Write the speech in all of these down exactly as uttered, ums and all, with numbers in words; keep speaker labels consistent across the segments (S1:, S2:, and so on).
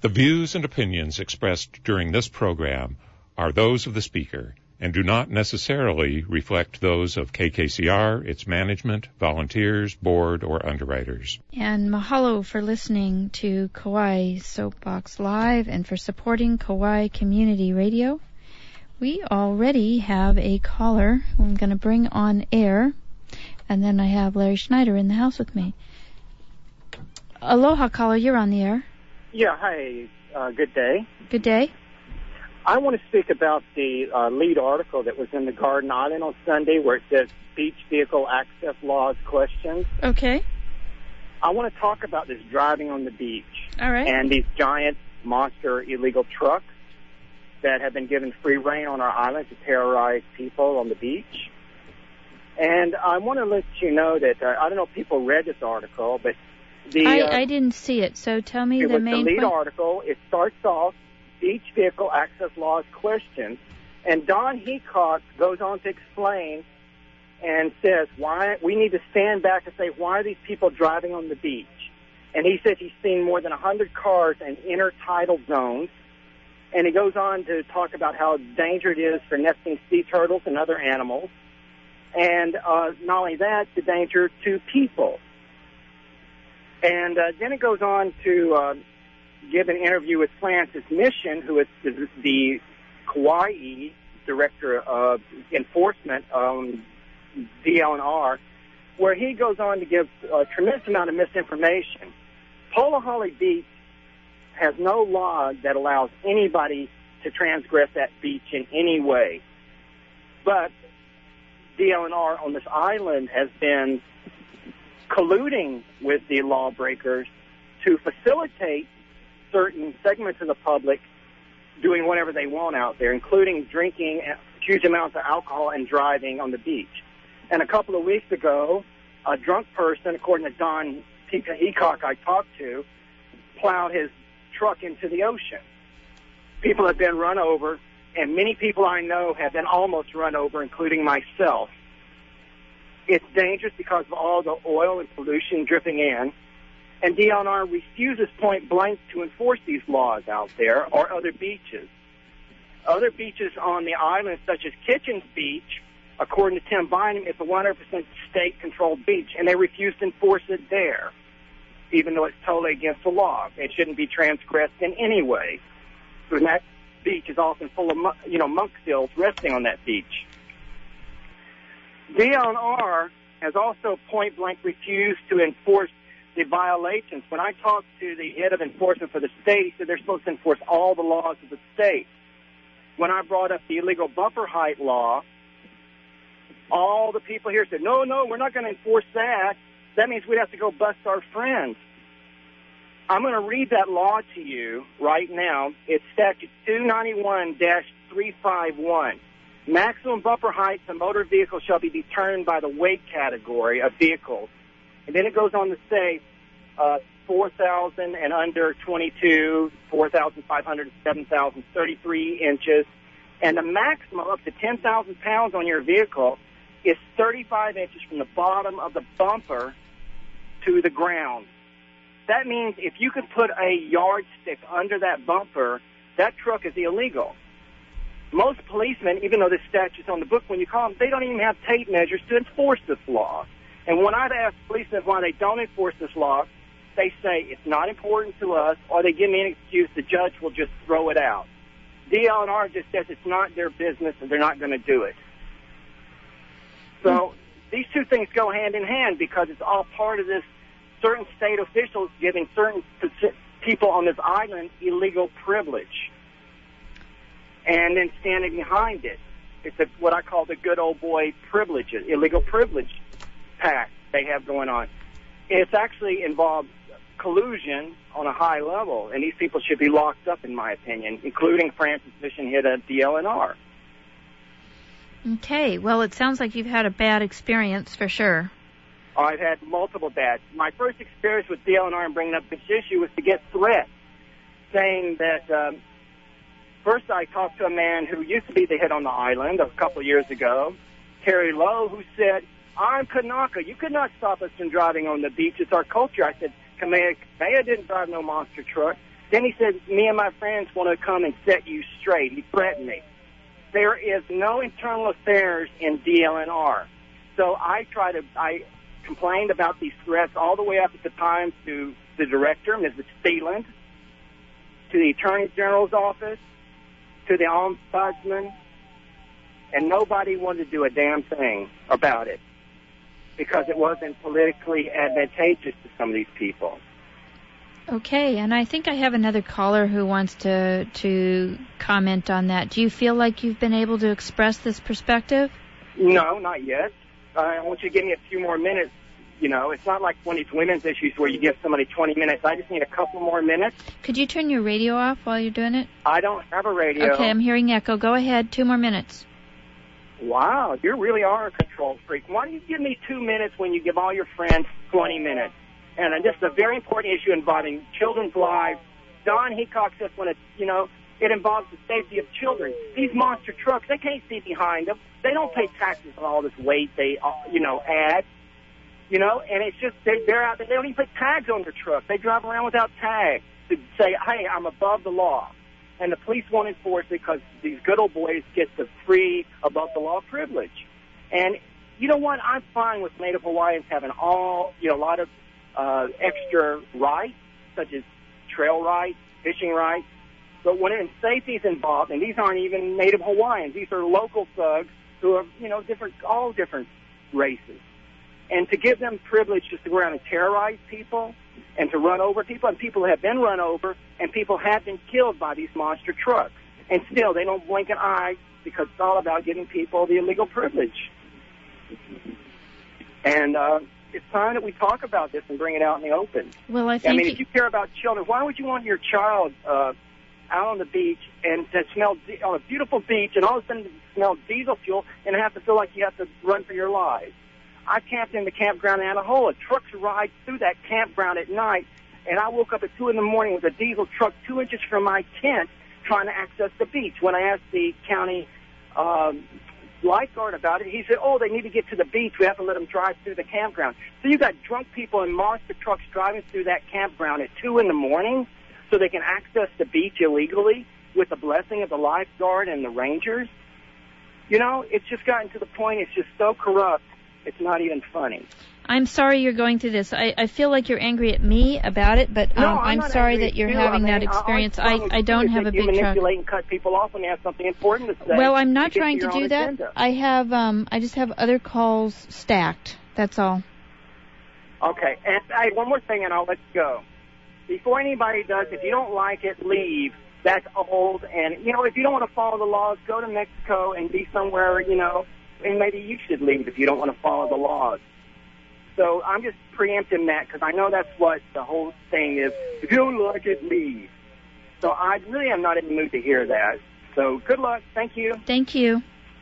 S1: The views and opinions expressed during this program are those of the speaker and do not necessarily reflect those of K K C R, its management, volunteers, board, or underwriters.
S2: And mahalo for listening to Kauai Soapbox Live and for supporting Kauai Community Radio. We already have a caller who I'm going to bring on air, and then I have Larry Schneider in the house with me. Aloha, caller, you're on the air.
S3: Yeah, hi. Uh, good day.
S2: Good day.
S3: I want to speak about the uh, lead article that was in the Garden Island on Sunday where it says beach vehicle access laws questions.
S2: Okay.
S3: I want to talk about this driving on the beach.
S2: All right.
S3: And these giant monster illegal trucks that have been given free rein on our island to terrorize people on the beach. And I want to let you know that, uh, I don't know if people read this article, but The,
S2: I,
S3: uh,
S2: I didn't see it, so tell me
S3: it
S2: the
S3: was
S2: main
S3: the lead
S2: point.
S3: article. It starts off, beach vehicle access laws questions, and Don Heacock goes on to explain and says why we need to stand back and say, why are these people driving on the beach? And he says he's seen more than one hundred cars in intertidal zones, and he goes on to talk about how dangerous it is for nesting sea turtles and other animals, and uh, not only that, the danger to people. And uh, then it goes on to uh, give an interview with Francis Mission, who is the, the Kauai Director of Enforcement, um, D L N R, where he goes on to give a tremendous amount of misinformation. Polihali Beach has no law that allows anybody to transgress that beach in any way. But D L N R on this island has been colluding with the lawbreakers to facilitate certain segments of the public doing whatever they want out there, including drinking huge amounts of alcohol and driving on the beach. And a couple of weeks ago, a drunk person, according to Don Heacock I talked to, plowed his truck into the ocean. People have been run over, and many people I know have been almost run over, including myself. It's dangerous because of all the oil and pollution dripping in. And D L N R refuses point blank to enforce these laws out there or other beaches. Other beaches on the island, such as Kitchens Beach, according to Tim Bynum, it's a one hundred percent state-controlled beach, and they refuse to enforce it there, even though it's totally against the law. It shouldn't be transgressed in any way. So that beach is often full of, you know, monk seals resting on that beach. D L N R has also point-blank refused to enforce the violations. When I talked to the head of enforcement for the state, he said they're supposed to enforce all the laws of the state. When I brought up the illegal bumper height law, all the people here said, no, no, we're not going to enforce that. That means we'd have to go bust our friends. I'm going to read that law to you right now. It's statute two ninety-one dash three fifty-one. Maximum bumper heights of motor vehicles shall be determined by the weight category of vehicles. And then it goes on to say uh, four thousand and under twenty-two, four thousand five hundred, seven thousand, thirty-three inches. And the maximum up to ten thousand pounds on your vehicle is thirty-five inches from the bottom of the bumper to the ground. That means if you could put a yardstick under that bumper, that truck is illegal. Most policemen, even though this statute's on the book, when you call them, they don't even have tape measures to enforce this law. And when I've asked policemen why they don't enforce this law, they say it's not important to us, or they give me an excuse, the judge will just throw it out. D L N R just says it's not their business and they're not going to do it. So these two things go hand in hand because it's all part of this certain state officials giving certain people on this island illegal privilege and then standing behind it. It's a, what I call the good old boy privileges, illegal privilege pact they have going on. It's actually involved collusion on a high level, and these people should be locked up, in my opinion, including Francis Mission head at D L N R.
S2: Okay, well, it sounds like you've had a bad experience for sure.
S3: I've had multiple bad. My first experience with D L N R and bringing up this issue was to get threats, saying that um, first I talked to a man who used to be the head on the island a couple of years ago, Terry Lowe, who said, I'm Kanaka. You could not stop us from driving on the beach. It's our culture. I said, Kamehameha didn't drive no monster truck. Then he said, me and my friends want to come and set you straight. He threatened me. There is no internal affairs in D L N R. So I tried to, I complained about these threats all the way up at the time to the director, Missus Steeland, to the Attorney General's office, to the Ombudsman, and nobody wanted to do a damn thing about it because it wasn't politically advantageous to some of these people.
S2: Okay, and I think I have another caller who wants to to comment on that. Do you feel like you've been able to express this perspective?
S3: No, not yet. Uh, I want you to give me a few more minutes. You know, it's not like one of these women's issues where you give somebody twenty minutes. I just need a couple more minutes.
S2: Could you turn your radio off while you're doing it?
S3: I don't have a radio.
S2: Okay, I'm hearing echo. Go ahead, two more minutes.
S3: Wow, you really are a control freak. Why don't you give me two minutes when you give all your friends twenty minutes? And uh, this is a very important issue involving children's lives. Don Heacock says when it, you know, it involves the safety of children. These monster trucks, they can't see behind them. They don't pay taxes on all this weight they, uh, you know, add. You know, and it's just, they, they're out there, they don't even put tags on their truck. They drive around without tags to say, hey, I'm above the law. And the police won't enforce it because these good old boys get the free above-the-law privilege. And you know what? I'm fine with Native Hawaiians having all, you know, a lot of uh, extra rights, such as trail rights, fishing rights. But when safety is involved, and these aren't even Native Hawaiians, these are local thugs who are, you know, different, all different races. And to give them privilege just to go around and terrorize people and to run over people, and people have been run over, and people have been killed by these monster trucks. And still, they don't blink an eye because it's all about giving people the illegal privilege. And uh, it's time that we talk about this and bring it out in the open.
S2: Well, I think...
S3: I mean, if you care about children, why would you want your child uh, out on the beach and to smell di- on a beautiful beach and all of a sudden smell diesel fuel and have to feel like you have to run for your lives? I camped in the campground in Anahola. Trucks ride through that campground at night, and I woke up at two in the morning with a diesel truck two inches from my tent trying to access the beach. When I asked the county um, lifeguard about it, he said, oh, they need to get to the beach. We have to let them drive through the campground. So you got drunk people in monster trucks driving through that campground at two in the morning so they can access the beach illegally with the blessing of the lifeguard and the rangers. You know, it's just gotten to the point, it's just so corrupt. It's not even funny.
S2: I'm sorry you're going through this. I, I feel like you're angry at me about it, but um,
S3: no, I'm,
S2: I'm sorry
S3: that
S2: you're
S3: too.
S2: having
S3: I mean,
S2: that experience.
S3: I,
S2: I, I don't have a big truck.
S3: You manipulate and cut people off when they have something important to say.
S2: Well, I'm not
S3: to
S2: trying to, to do that.
S3: Agenda.
S2: I have, um, I just have other calls stacked. That's all.
S3: Okay, and hey, one more thing, and I'll let you go. Before anybody does, if you don't like it, leave. That's old, and you know, if you don't want to follow the laws, go to Mexico and be somewhere, you know. And maybe you should leave if you don't want to follow the laws. So I'm just preempting that because I know that's what the whole thing is. If you don't like it, leave. So I really am not in the mood to hear that. So good luck. Thank you.
S2: Thank you.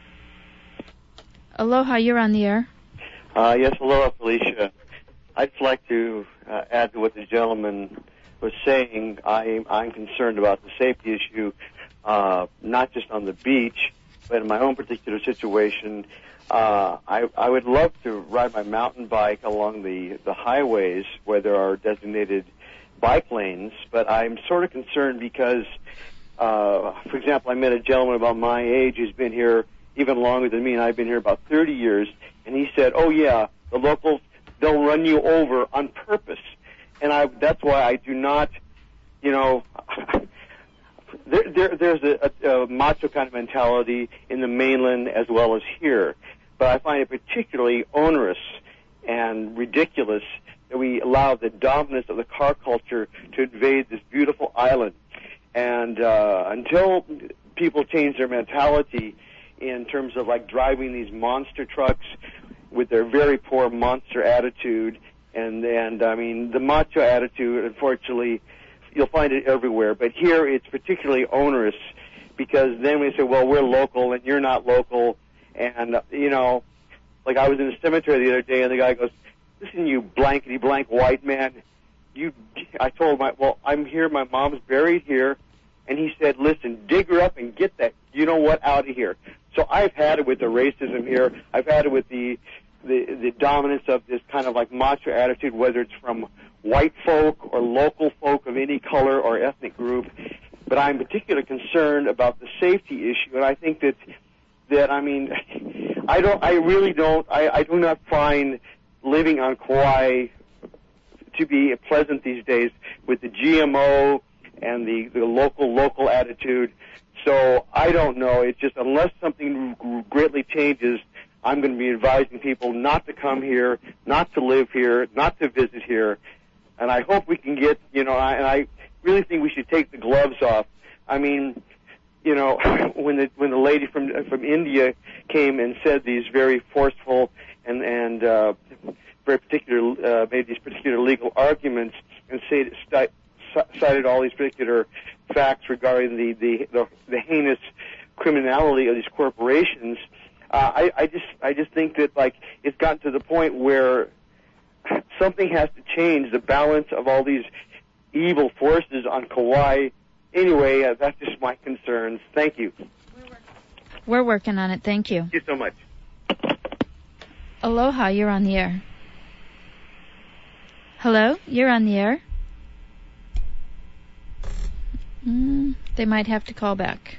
S2: Aloha, you're on the air.
S4: Uh, yes, aloha, Felicia. I'd like to uh, add to what the gentleman was saying. I, I'm concerned about the safety issue, uh, not just on the beach, but in my own particular situation. Uh, I, I would love to ride my mountain bike along the, the highways where there are designated bike lanes, but I'm sort of concerned because, uh, for example, I met a gentleman about my age who's been here even longer than me, and I've been here about thirty years, and he said, oh, yeah, the locals, they'll run you over on purpose. And I, that's why I do not, you know... There, there, there's a, a, a macho kind of mentality in the mainland as well as here, but I find it particularly onerous and ridiculous that we allow the dominance of the car culture to invade this beautiful island. And uh, until people change their mentality in terms of like driving these monster trucks with their very poor monster attitude, and and I mean the macho attitude, unfortunately. You'll find it everywhere, but here it's particularly onerous because then we say, well, we're local and you're not local. And, you know, like I was in a cemetery the other day and the guy goes, listen, you blankety blank white man. You, I told my, well, I'm here. My mom's buried here. And he said, listen, dig her up and get that, you know what, out of here. So I've had it with the racism here. I've had it with the the the dominance of this kind of like macho attitude, whether it's from white folk or local folk of any color or ethnic group. But I'm particularly concerned about the safety issue, and I think that that I mean, I don't, I really don't, I, I do not find living on Kauai to be pleasant these days with the G M O and the the local local attitude. So I don't know. It's just unless something greatly changes, I'm going to be advising people not to come here, not to live here, not to visit here. And I hope we can get, you know, I, and I really think we should take the gloves off. I mean, you know, when the when the lady from from India came and said these very forceful and and uh, very particular uh, made these particular legal arguments and said, st- cited all these particular facts regarding the the, the, the heinous criminality of these corporations. Uh, I, I just I just think that like it's gotten to the point where something has to change the balance of all these evil forces on Kauai. Anyway, uh, that's just my concerns. Thank you.
S2: We're working on it. Thank you.
S4: Thank you so much.
S2: Aloha, you're on the air. Hello, you're on the air. Mm, they might have to call back.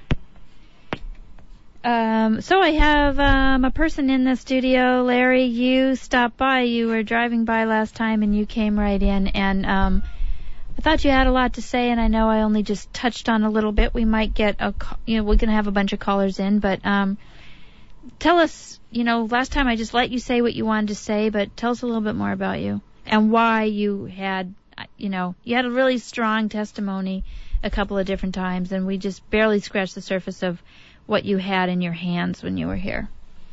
S2: Um, so I have um, a person in the studio. Larry, you stopped by. You were driving by last time, and you came right in. And um, I thought you had a lot to say, and I know I only just touched on a little bit. We might get a, you know, we're going to have a bunch of callers in, but um, tell us, you know, last time I just let you say what you wanted to say, but tell us a little bit more about you and why you had, you know, you had a really strong testimony a couple of different times, and we just barely scratched the surface of what you had in your hands when you were here.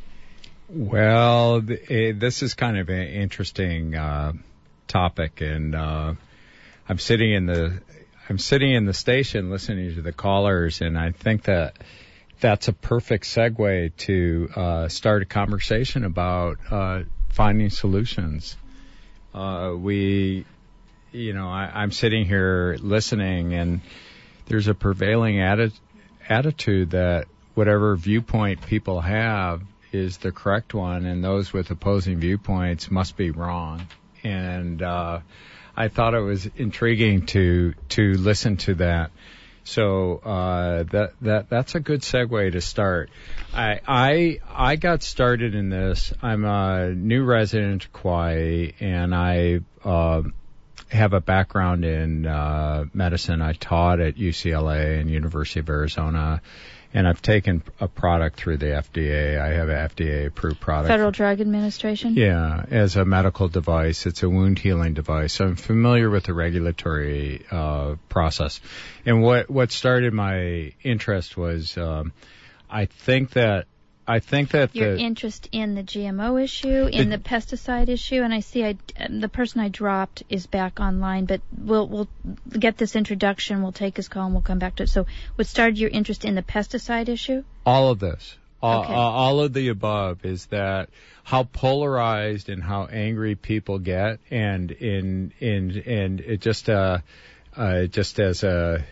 S5: Well, th- this is kind of an interesting uh, topic, and uh, I'm sitting in the I'm sitting in the station listening to the callers, and I think that that's a perfect segue to uh, start a conversation about uh, finding solutions. Uh, we, you know, I, I'm sitting here listening, and there's a prevailing atti- attitude that whatever viewpoint people have is the correct one, and those with opposing viewpoints must be wrong. And uh, I thought it was intriguing to to listen to that. So uh, that that that's a good segue to start. I I I got started in this. I'm a new resident of Kauai, and I uh, have a background in uh, medicine. I taught at U C L A and University of Arizona. And I've taken a product through the F D A. I have an F D A-approved product.
S2: Federal Drug Administration?
S5: Yeah, as a medical device. It's a wound healing device. So I'm familiar with the regulatory uh, process. And what, what started my interest was um, I think that I think that
S2: your
S5: the,
S2: interest in the G M O issue, in the, the pesticide issue, and I see I, the person I dropped is back online, but we'll we'll get this introduction, we'll take his call, and we'll come back to it. So what started your interest in the pesticide issue?
S5: All of this. All,
S2: okay.
S5: all, all of the above is that how polarized and how angry people get, and in in and it just uh, uh just as a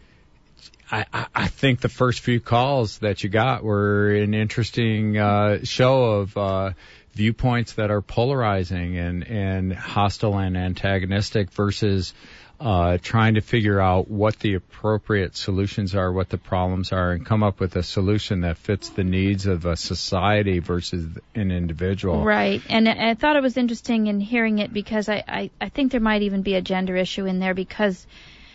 S5: I, I think the first few calls that you got were an interesting uh, show of uh, viewpoints that are polarizing and, and hostile and antagonistic versus uh, trying to figure out what the appropriate solutions are, what the problems are, and come up with a solution that fits the needs of a society versus an individual.
S2: Right. And I thought it was interesting in hearing it because I, I, I think there might even be a gender issue in there because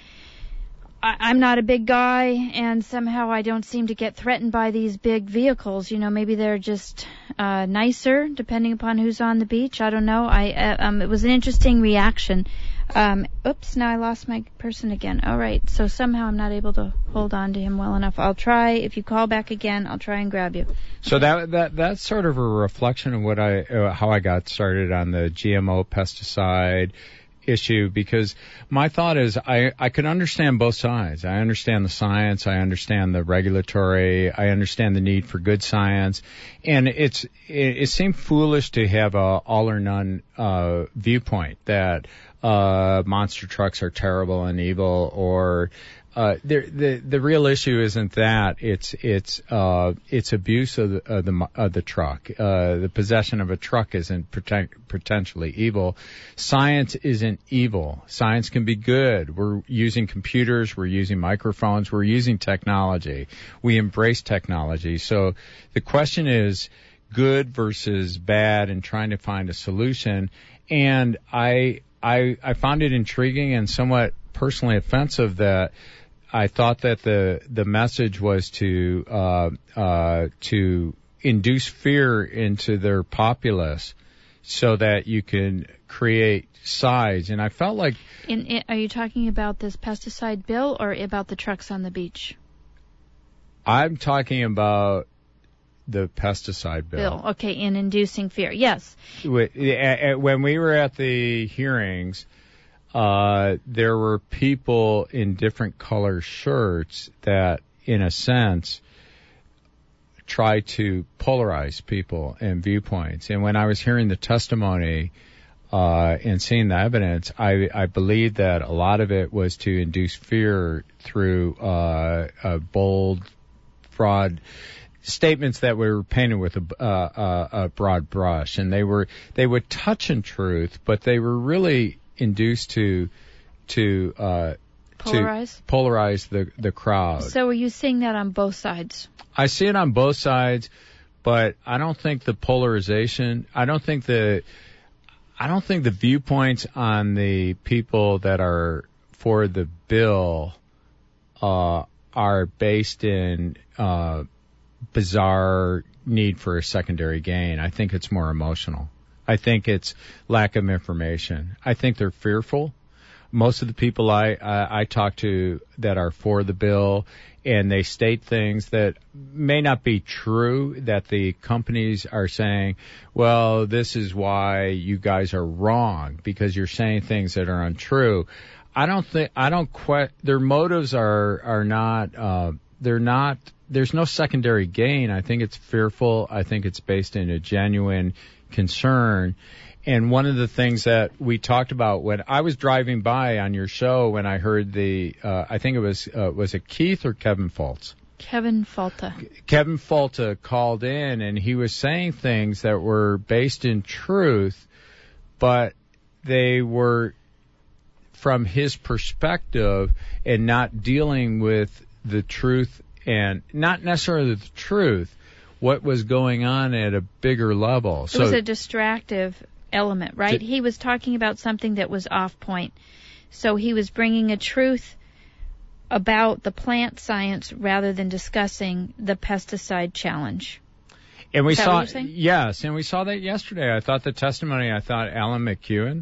S2: I'm not a big guy, and somehow I don't seem to get threatened by these big vehicles. You know, maybe they're just uh, nicer, depending upon who's on the beach. I don't know. I uh, um, it was an interesting reaction. Um, oops, now I lost my person again. All right, so somehow I'm not able to hold on to him well enough. I'll try. If you call back again, I'll try and grab you.
S5: So that that that's sort of a reflection of what I uh, how I got started on the G M O pesticide issue, because my thought is I, I can understand both sides. I understand the science, I understand the regulatory, I understand the need for good science, and it's it, it seemed foolish to have a all or none uh, viewpoint that uh, monster trucks are terrible and evil, or uh, the, the the real issue isn't that. It's it's uh, it's abuse of the of the, of the truck. Uh, the possession of a truck isn't protect, potentially evil. Science isn't evil. Science can be good. We're using computers. We're using microphones. We're using technology. We embrace technology. So the question is good versus bad, and trying to find a solution. And I I I found it intriguing and somewhat personally offensive that I thought that the the message was to uh, uh, to induce fear into their populace so that you can create size. And I felt like...
S2: In, in, are you talking about this pesticide bill or about the trucks on the beach?
S5: I'm talking about the pesticide bill.
S2: Bill, okay, in inducing fear, yes.
S5: When we were at the hearings, uh, there were people in different color shirts that, in a sense, try to polarize people and viewpoints. And when I was hearing the testimony uh, and seeing the evidence, I, I believe that a lot of it was to induce fear through uh, a bold, broad statements that were painted with a, uh, a broad brush, and they were they would touch in truth, but they were really induced to to uh,
S2: polarize
S5: to polarize the the crowd.
S2: So, are you seeing that on both sides?
S5: I see it on both sides, but I don't think the polarization. I don't think the I don't think the viewpoints on the people that are for the bill uh, are based in uh, bizarre need for a secondary gain. I think it's more emotional. I think it's lack of information. I think they're fearful. Most of the people I, I, I talk to that are for the bill, and they state things that may not be true, that the companies are saying, well, this is why you guys are wrong, because you're saying things that are untrue. I don't think, I don't que- their motives are, are not, uh, they're not, there's no secondary gain. I think it's fearful. I think it's based in a genuine concern. And one of the things that we talked about when I was driving by on your show, when I heard the, uh, I think it was, uh, was it Keith or Kevin Foltz?
S2: Kevin Falta.
S5: Kevin Falta called in, and he was saying things that were based in truth, but they were from his perspective and not dealing with the truth, and not necessarily the truth, what was going on at a bigger level.
S2: It
S5: so,
S2: was a distractive element, right?
S5: Di-
S2: he was talking about something that was off point. So he was bringing a truth about the plant science rather than discussing the pesticide challenge.
S5: And we
S2: Is that
S5: saw,
S2: what you're saying?
S5: yes, and we saw that yesterday. I thought the testimony, I thought Alan McEwen,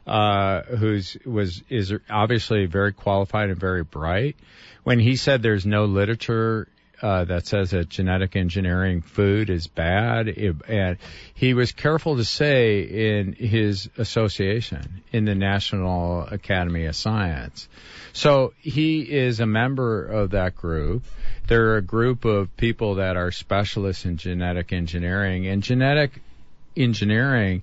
S5: uh, who's, was, is obviously very qualified and very bright, when he said there's no literature Uh, that says that genetic engineering food is bad, it, and he was careful to say in his association in the National Academy of Science. So he is a member of that group. They're a group of people that are specialists in genetic engineering, and genetic engineering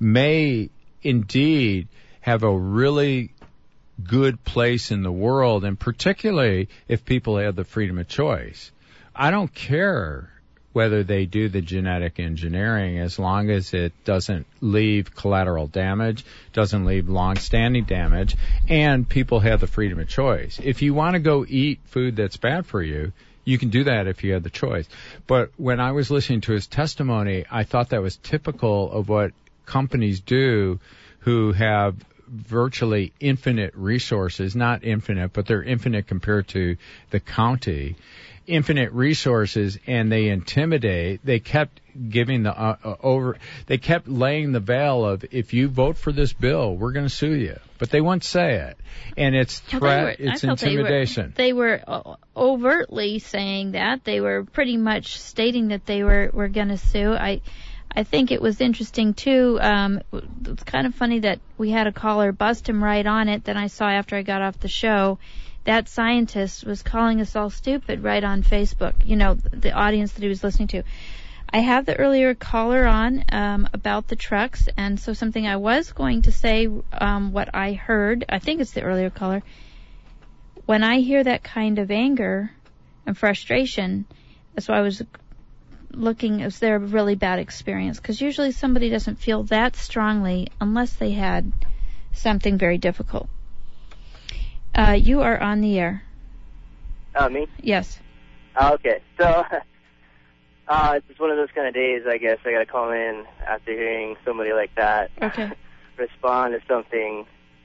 S5: may indeed have a really good place in the world, and particularly if people have the freedom of choice. I don't care whether they do the genetic engineering as long as it doesn't leave collateral damage, doesn't leave long-standing damage, and people have the freedom of choice. If you want to go eat food that's bad for you, you can do that if you have the choice. But when I was listening to his testimony, I thought that was typical of what companies do who have virtually infinite resources, not infinite, but they're infinite compared to the county. Infinite resources, and they intimidate. They kept giving the uh, uh, over. They kept laying the veil of, if you vote for this bill, we're going to sue you. But they won't say it, and it's threat.
S2: Well, were,
S5: it's intimidation.
S2: They were, they were overtly saying that. They were pretty much stating that they were were going to sue. I. I think it was interesting, too. Um, it's kind of funny that we had a caller bust him right on it. Then I saw after I got off the show, that scientist was calling us all stupid right on Facebook, you know, the audience that he was listening to. I have the earlier caller on um, about the trucks, and so something I was going to say, um, what I heard, I think it's the earlier caller, when I hear that kind of anger and frustration, that's why I was looking, is there a really bad experience? Because usually somebody doesn't feel that strongly unless they had something very difficult. Uh, you are on the air.
S6: Oh, me?
S2: Yes.
S6: Oh, okay. So, uh, it's one of those kind of days, I guess. I got to call in after hearing somebody like that
S2: okay.
S6: respond to something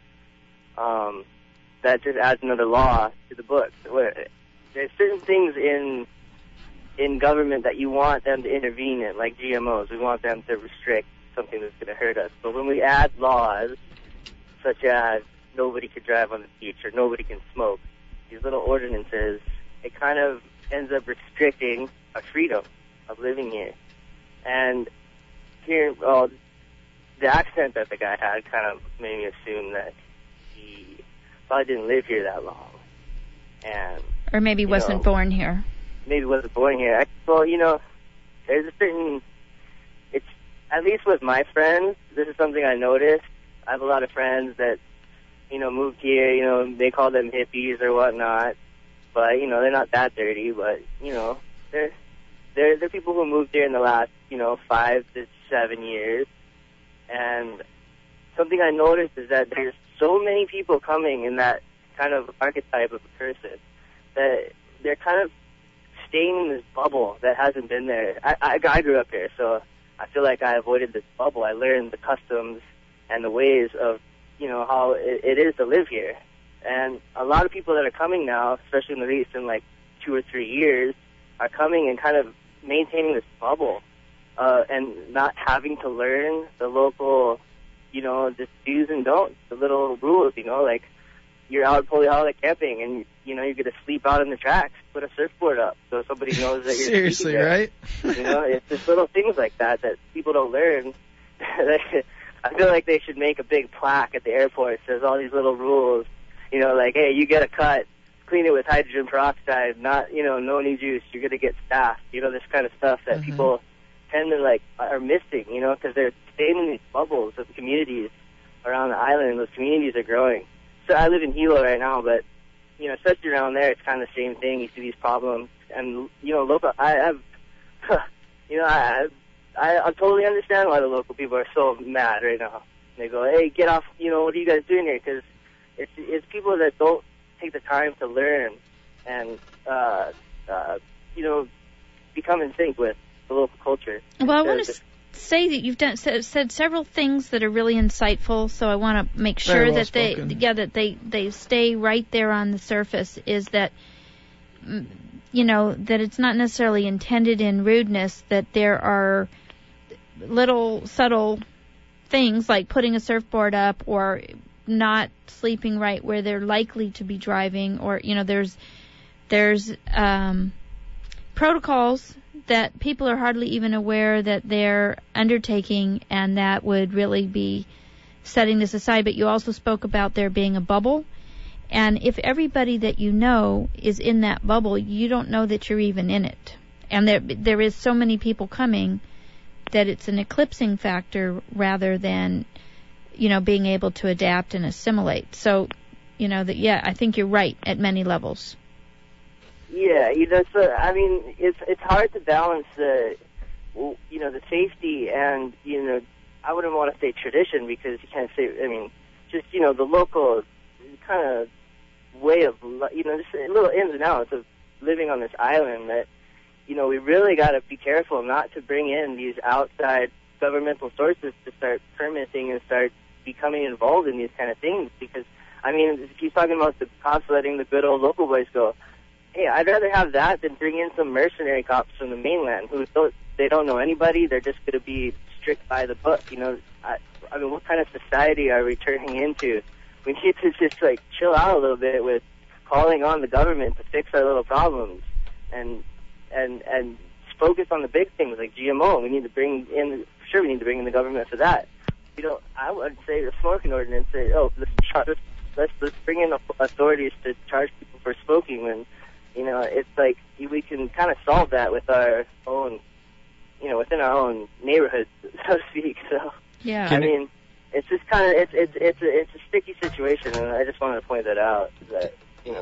S6: um, that just adds another law to the book. Where there's certain things in in government that you want them to intervene in, like G M Os. We want them to restrict something that's going to hurt us. But when we add laws, such as nobody could drive on the beach or nobody can smoke, these little ordinances, it kind of ends up restricting our freedom of living here. And here, well, the accent that the guy had kind of made me assume that he probably didn't live here that long. And
S2: or maybe wasn't
S6: know,
S2: born here.
S6: Maybe wasn't born here. I, well, you know, there's a certain, it's, at least with my friends, this is something I noticed. I have a lot of friends that, you know, moved here, you know, they call them hippies or whatnot. But, you know, they're not that dirty, but, you know, they're, they're, they're people who moved here in the last, you know, five to seven years. And something I noticed is that there's so many people coming in that kind of archetype of a person that they're kind of staying in this bubble that hasn't been there. I, I, I grew up here, so I feel like I avoided this bubble. I learned the customs and the ways of, you know, how it, it is to live here. And a lot of people that are coming now, especially in the recent, like, two or three years, are coming and kind of maintaining this bubble uh, and not having to learn the local, you know, the do's and don'ts, the little rules, you know, like, you're out polyholic camping and, you know, you're going to sleep out on the tracks, put a surfboard up so somebody knows that you're
S7: seriously,
S6: there.
S7: right?
S6: You know, it's just little things like that that people don't learn. I feel like they should make a big plaque at the airport that says all these little rules, you know, like, hey, you get a cut, clean it with hydrogen peroxide, not, you know, no any juice, you're going to get staffed, you know, this kind of stuff that mm-hmm. people tend to, like, are missing, you know, because they're staying in these bubbles of communities around the island, and those communities are growing. So I live in Hilo right now, but, you know, especially around there, it's kind of the same thing. You see these problems. And, you know, local, I have, you know, I, I, I totally understand why the local people are so mad right now. They go, hey, get off, you know, what are you guys doing here? Because it's, it's people that don't take the time to learn and, uh, uh, you know, become in sync with the local culture.
S2: Well, I want to say that you've done said, said several things that are really insightful, so I want to make sure
S7: well
S2: that
S7: spoken.
S2: they yeah that they they stay right there on the surface. Is that, you know, that it's not necessarily intended in rudeness, that there are little subtle things like putting a surfboard up or not sleeping right where they're likely to be driving, or, you know, there's there's um protocols that people are hardly even aware that they're undertaking, and that would really be setting this aside. But you also spoke about there being a bubble, and if everybody that you know is in that bubble, you don't know that you're even in it. And there there is so many people coming that it's an eclipsing factor rather than, you know, being able to adapt and assimilate. So, you know, that yeah, I think you're right at many levels.
S6: Yeah, you know, so I mean, it's it's hard to balance the, you know, the safety and, you know, I wouldn't want to say tradition because you can't say, I mean, just, you know, the local kind of way of, you know, just little ins and outs of living on this island that, you know, we really got to be careful not to bring in these outside governmental sources to start permitting and start becoming involved in these kind of things because, I mean, if he's talking about the cops letting the good old local boys go, hey, I'd rather have that than bring in some mercenary cops from the mainland who don't, they don't know anybody. They're just going to be strict by the book. You know, I, I mean, what kind of society are we turning into? We need to just, like, chill out a little bit with calling on the government to fix our little problems and and and focus on the big things like G M O. We need to bring in, sure, we need to bring in the government for that. You know, I would say the smoking ordinance, say, oh, let's, let's, let's, let's bring in authorities to charge people for smoking when, you know, it's like we can kind of solve that with our own, you know, within our own neighborhood, so to speak. So,
S2: yeah,
S6: I mean, it's just kind of it's it's it's a, it's a sticky situation, and I just wanted to point that out. That, you know,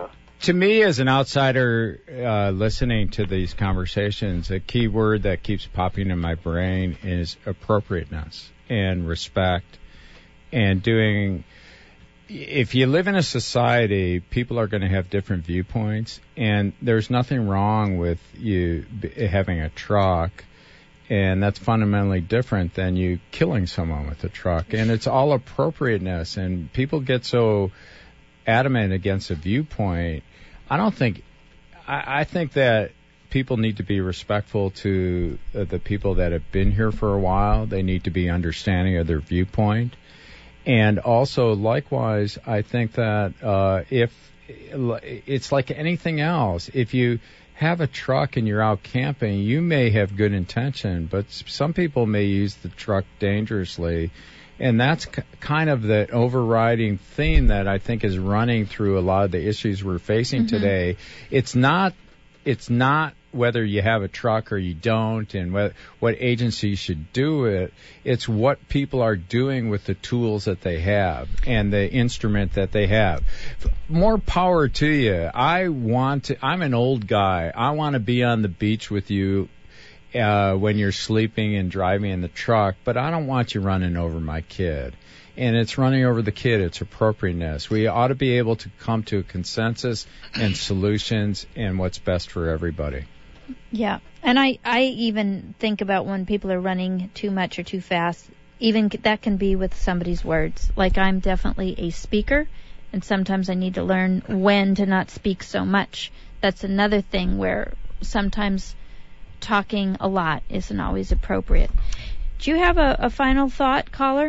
S5: to me, as an outsider uh, listening to these conversations, a key word that keeps popping in my brain is appropriateness and respect and doing. If you live in a society, people are going to have different viewpoints, and there's nothing wrong with you having a truck, and that's fundamentally different than you killing someone with a truck. And it's all appropriateness, and people get so adamant against a viewpoint. I don't think, I, I think that people need to be respectful to uh, the people that have been here for a while. They need to be understanding of their viewpoint. And also, likewise, I think that uh, if it's like anything else, if you have a truck and you're out camping, you may have good intention, but some people may use the truck dangerously. And that's k- kind of the overriding theme that I think is running through a lot of the issues we're facing mm-hmm. today. It's not, it's not whether you have a truck or you don't, and what, what agencies should do it. It's what people are doing with the tools that they have and the instrument that they have. More power to you. I want to, I'm an old guy. I want to be on the beach with you uh, when you're sleeping and driving in the truck, but I don't want you running over my kid. And it's running over the kid. It's appropriateness. We ought to be able to come to a consensus and solutions and what's best for everybody.
S2: Yeah, and I, I even think about when people are running too much or too fast, even that can be with somebody's words. Like, I'm definitely a speaker, and sometimes I need to learn when to not speak so much. That's another thing where sometimes talking a lot isn't always appropriate. Do you have a, a final thought, caller?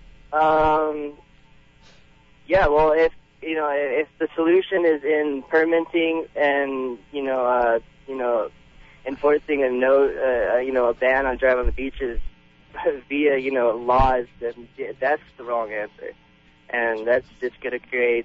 S6: Um, yeah, well, if, you know, if the solution is in permitting and, you know, uh, you know, enforcing a no, uh, you know, a ban on driving on the beaches via, you know, laws, then that's the wrong answer. And that's just going to create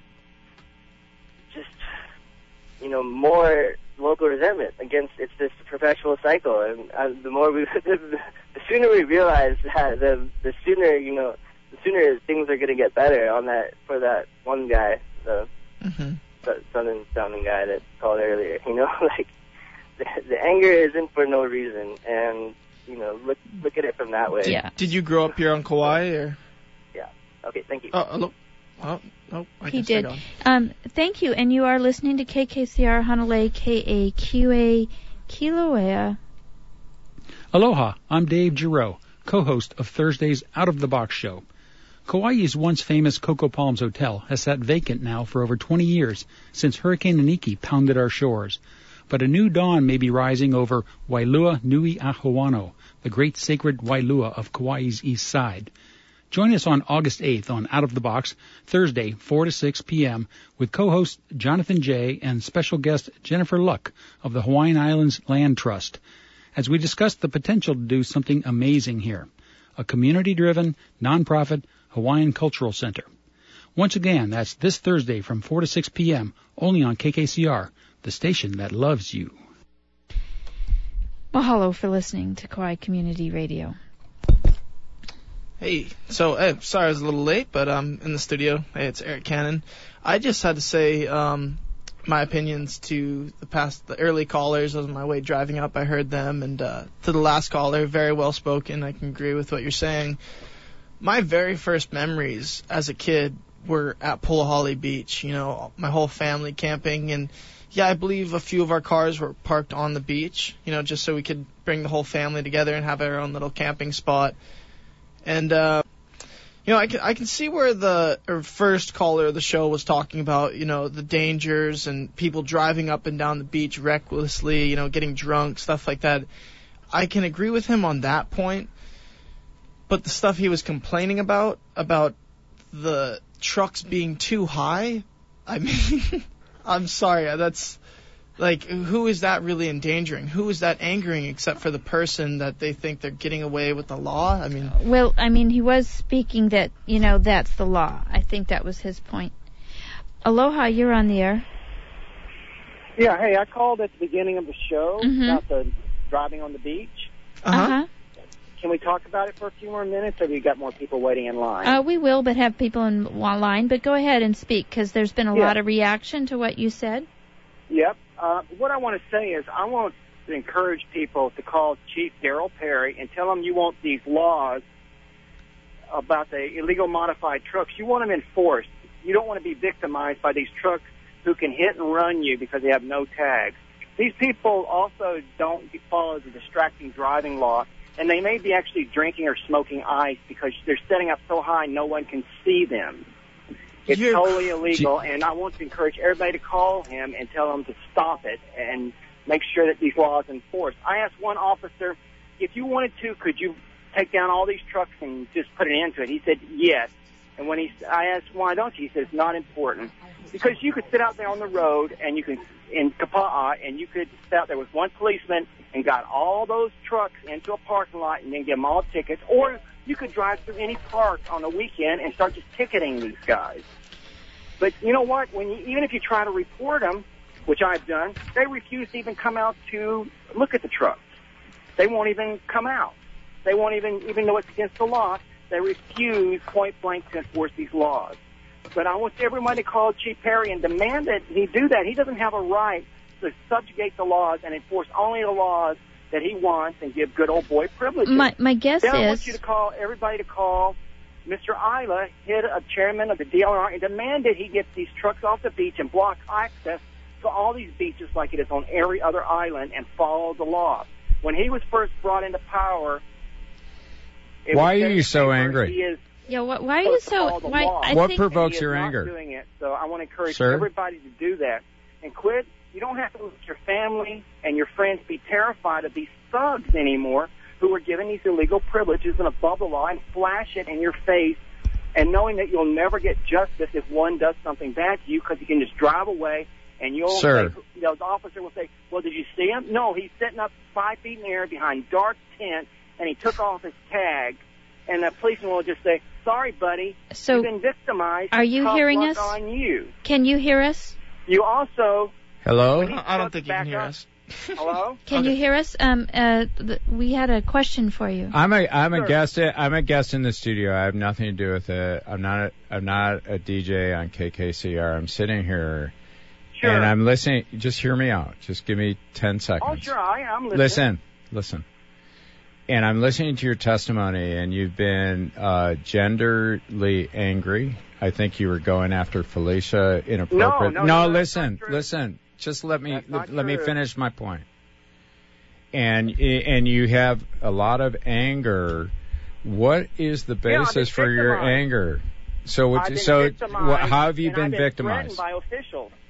S6: just, you know, more local resentment against, it's this perpetual cycle. And uh, the more we, the, the sooner we realize that, the, the sooner, you know, the sooner things are going to get better on that, for that one guy, the, mm-hmm. the southern sounding guy that called earlier, you know, like, the, the anger isn't for no reason, and, you know, look look at it from that way.
S2: Yeah.
S7: Did you grow up here on Kauai, or?
S6: Yeah. Okay, thank you.
S7: Oh, hello. Oh, no, I
S2: he
S7: did.
S2: Um, thank you, and you are listening to K K C R Hanalei, K A Q A, Kilauea.
S8: Aloha, I'm Dave Giroux, co-host of Thursday's Out of the Box show. Kauai's once famous Coco Palms Hotel has sat vacant now for over twenty years since Hurricane Iniki pounded our shores. But a new dawn may be rising over Wailua Nui Ahuano, the great sacred Wailua of Kauai's east side. Join us on August eighth on Out of the Box, Thursday, four to six p.m., with co-host Jonathan Jay and special guest Jennifer Luck of the Hawaiian Islands Land Trust, as we discuss the potential to do something amazing here, a community-driven, nonprofit Hawaiian Cultural Center. Once again, that's this Thursday from four to six p.m., only on K K C R, the station that loves you.
S2: Mahalo for listening to Kauai Community Radio.
S7: Hey, so, hey, sorry I was a little late, but I'm in the studio. Hey, it's Eric Cannon. I just had to say um, my opinions to the past, the early callers. I was on my way driving up. I heard them, and uh, to the last caller, very well spoken. I can agree with what you're saying. My very first memories as a kid were at Pulahali Beach. You know, my whole family camping, and yeah, I believe a few of our cars were parked on the beach, you know, just so we could bring the whole family together and have our own little camping spot. And, uh, you know, I can, I can see where the or first caller of the show was talking about, you know, the dangers and people driving up and down the beach recklessly, you know, getting drunk, stuff like that. I can agree with him on that point. But the stuff he was complaining about, about the trucks being too high, I mean, I'm sorry, that's, like, who is that really endangering? Who is that angering except for the person that they think they're getting away with the law? I mean...
S2: Well, I mean, he was speaking that, you know, that's the law. I think that was his point. Aloha, you're on the air.
S3: Yeah, hey, I called at the beginning of the show
S2: mm-hmm.
S3: about the driving on the beach.
S7: Uh-huh.
S2: Uh-huh.
S3: Can we talk about it for a few more minutes, or have you got more people waiting in line?
S2: Uh, we will, but have people in line. But go ahead and speak, because there's been a
S3: yeah.
S2: lot of reaction to what you said.
S3: Yep. Uh, what I want to say is I want to encourage people to call Chief Darrell Perry and tell him you want these laws about the illegal modified trucks. You want them enforced. You don't want to be victimized by these trucks who can hit and run you because they have no tags. These people also don't follow the distracting driving law, and they may be actually drinking or smoking ice because they're setting up so high no one can see them. It's
S7: You're
S3: totally illegal,
S7: gee.
S3: and I want to encourage everybody to call him and tell him to stop it and make sure that these laws are enforced. I asked one officer, if you wanted to, could you take down all these trucks and just put an end to it? He said yes. And when he, I asked, why don't you? He said, it's not important. Because you could sit out there on the road and you could, in Kapa'a, and you could sit out there with one policeman and got all those trucks into a parking lot and then give them all tickets. Or you could drive through any park on the weekend and start just ticketing these guys. But you know what? When you, even if you try to report them, which I've done, they refuse to even come out to look at the trucks. They won't even come out. They won't even, even though it's against the law, they refuse point blank to enforce these laws. But I want everyone to call Chief Perry and demand that he do that. He doesn't have a right to subjugate the laws and enforce only the laws that he wants and give good old boy privileges.
S2: My my guess
S3: then
S2: is
S3: I want you to call everybody to call Mister Isla, head of chairman of the D L R, and demand that he get these trucks off the beach and block access to all these beaches like it is on every other island and follow the law. When he was first brought into power, it
S5: Why
S3: was
S5: are you so
S3: paper.
S5: angry?
S3: He is
S2: yeah. Wh- why are you
S3: supposed to follow
S2: so?
S3: the
S2: Why?
S3: law.
S2: I
S5: What
S2: think
S5: provokes
S3: He is
S5: your
S3: not
S5: anger?
S3: doing it, so I want to encourage
S5: Sir?
S3: everybody to do that and quit. You don't have to let your family and your friends be terrified of these thugs anymore who are given these illegal privileges and above the law and flash it in your face and knowing that you'll never get justice if one does something bad to you because you can just drive away and you'll
S5: Sir.
S3: say, you know, the officer will say, well, did you see him? No, he's sitting up five feet in the air behind dark tent and he took off his tag. And the policeman will just say, sorry, buddy,
S2: So,
S3: you've been victimized.
S2: are you
S3: Tough
S2: hearing
S3: luck
S2: us?
S3: on you.
S2: Can you hear us?
S3: You also,
S5: Hello?
S7: I don't think you can hear
S3: Back up.
S7: us.
S3: hello?
S2: Can
S7: Okay.
S2: you hear us? Um, uh, th- we had a question for you.
S5: I'm a I'm a
S3: Sure.
S5: guest. I'm a guest in the studio. I have nothing to do with it. I'm not a, I'm not a D J on K K C R. I'm sitting here
S3: Sure.
S5: and I'm listening. Just hear me out. Just give me ten seconds.
S3: Oh, sure, I am listening.
S5: Listen, listen. And I'm listening to your testimony, and you've been uh, genderly angry. I think you were going after Felicia inappropriate.
S3: No, no, no, that's
S5: listen,
S3: not true.
S5: listen. Just let me
S3: That's not
S5: let me
S3: true.
S5: finish my point. And and you have a lot of anger. What is the
S3: Yeah, I've
S5: basis
S3: been
S5: for your
S3: victimized.
S5: anger? So
S3: I've been
S5: so
S3: victimized,
S5: what, how have you
S3: and
S5: been
S3: I've been
S5: victimized?
S3: threatened by officials.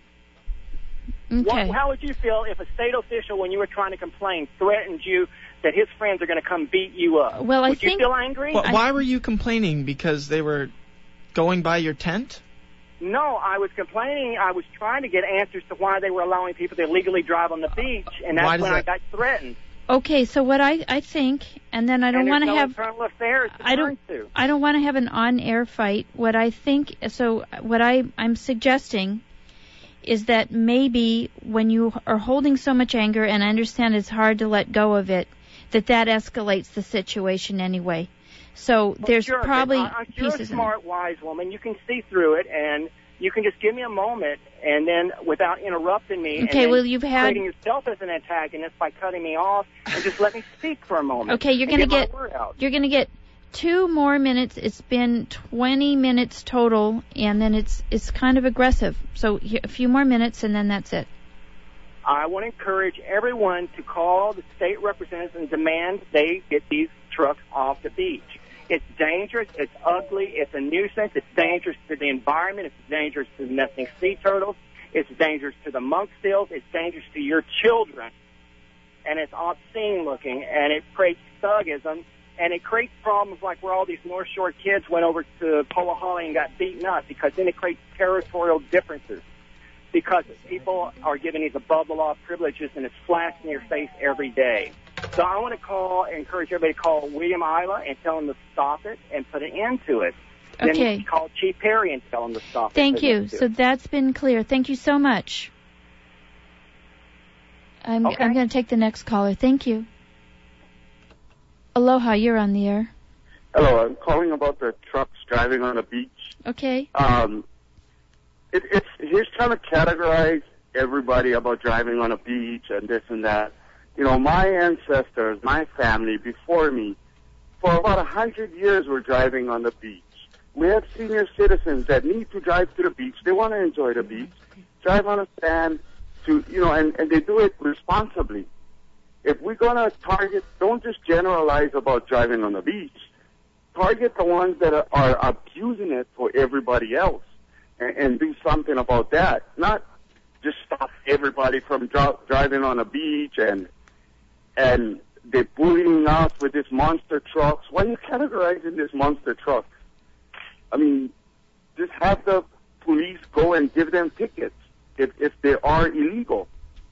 S2: Okay.
S3: What, how would you feel if a state official, when you were trying to complain, threatened you that his friends are going to come beat you up?
S2: Well, I
S3: would
S2: think-
S3: you feel angry?
S7: Wh- why were you complaining? Because they were going by your tent?
S3: No, I was complaining. I was trying to get answers to why they were allowing people to illegally drive on the beach, and
S7: Why
S3: that's
S7: does
S3: when I
S7: that-
S3: got threatened.
S2: Okay. So what I I think, and then I don't
S3: and
S2: want to
S3: there's no
S2: have.
S3: internal affairs to
S2: I
S3: turn
S2: don't.
S3: to.
S2: I don't want to have an on-air fight. What I think. So what I I'm suggesting is that maybe when you are holding so much anger, and I understand it's hard to let go of it, that that escalates the situation anyway. So
S3: Well,
S2: there's
S3: sure, but
S2: probably
S3: I- I'm you're a
S2: pieces in it.
S3: smart, wise woman. You can see through it, and you can just give me a moment, and then without interrupting me, and
S2: Okay,
S3: then
S2: well, you've had-
S3: creating yourself as an antagonist by cutting me off, and just let me speak for a moment.
S2: Okay, you're
S3: and
S2: going to
S3: get
S2: get
S3: my word out.
S2: you're going to get two more minutes. It's been twenty minutes total, and then it's it's kind of aggressive. So here- a few more minutes, and then that's it.
S3: I want to encourage everyone to call the state representatives and demand they get these trucks off the beach. It's dangerous. It's ugly. It's a nuisance. It's dangerous to the environment. It's dangerous to the nesting sea turtles. It's dangerous to the monk seals. It's dangerous to your children. And it's obscene looking, and it creates thugism, and it creates problems like where all these North Shore kids went over to Polahali and got beaten up, because then it creates territorial differences. Because people are given these above-the-law privileges, and it's flashed in your face every day. So I want to call, encourage everybody to call William Isla and tell him to stop it and put an end to it.
S2: Okay.
S3: Then call Chief Perry and tell him to stop it.
S2: Thank
S3: Put an
S2: you.
S3: end to
S2: So
S3: it.
S2: that's been clear. Thank you so much. I'm
S3: Okay.
S2: I'm going to take the next caller. Thank you. Aloha, you're on the air.
S9: Hello, I'm calling about the trucks driving on the beach.
S2: Okay.
S9: Um, it, it's here's kind of categorized everybody about driving on a beach and this and that. You know, my ancestors, my family before me, for about a hundred years were driving on the beach. We have senior citizens that need to drive to the beach. They want to enjoy the beach, drive on a sand, to you know, and, and they do it responsibly. If we're gonna target, don't just generalize about driving on the beach. Target the ones that are, are abusing it for everybody else, and, and do something about that. Not just stop everybody from dri- driving on a beach and and they're bullying us with these monster trucks. Why are you categorizing these monster trucks? I mean, just have the police go and give them tickets if if they are illegal.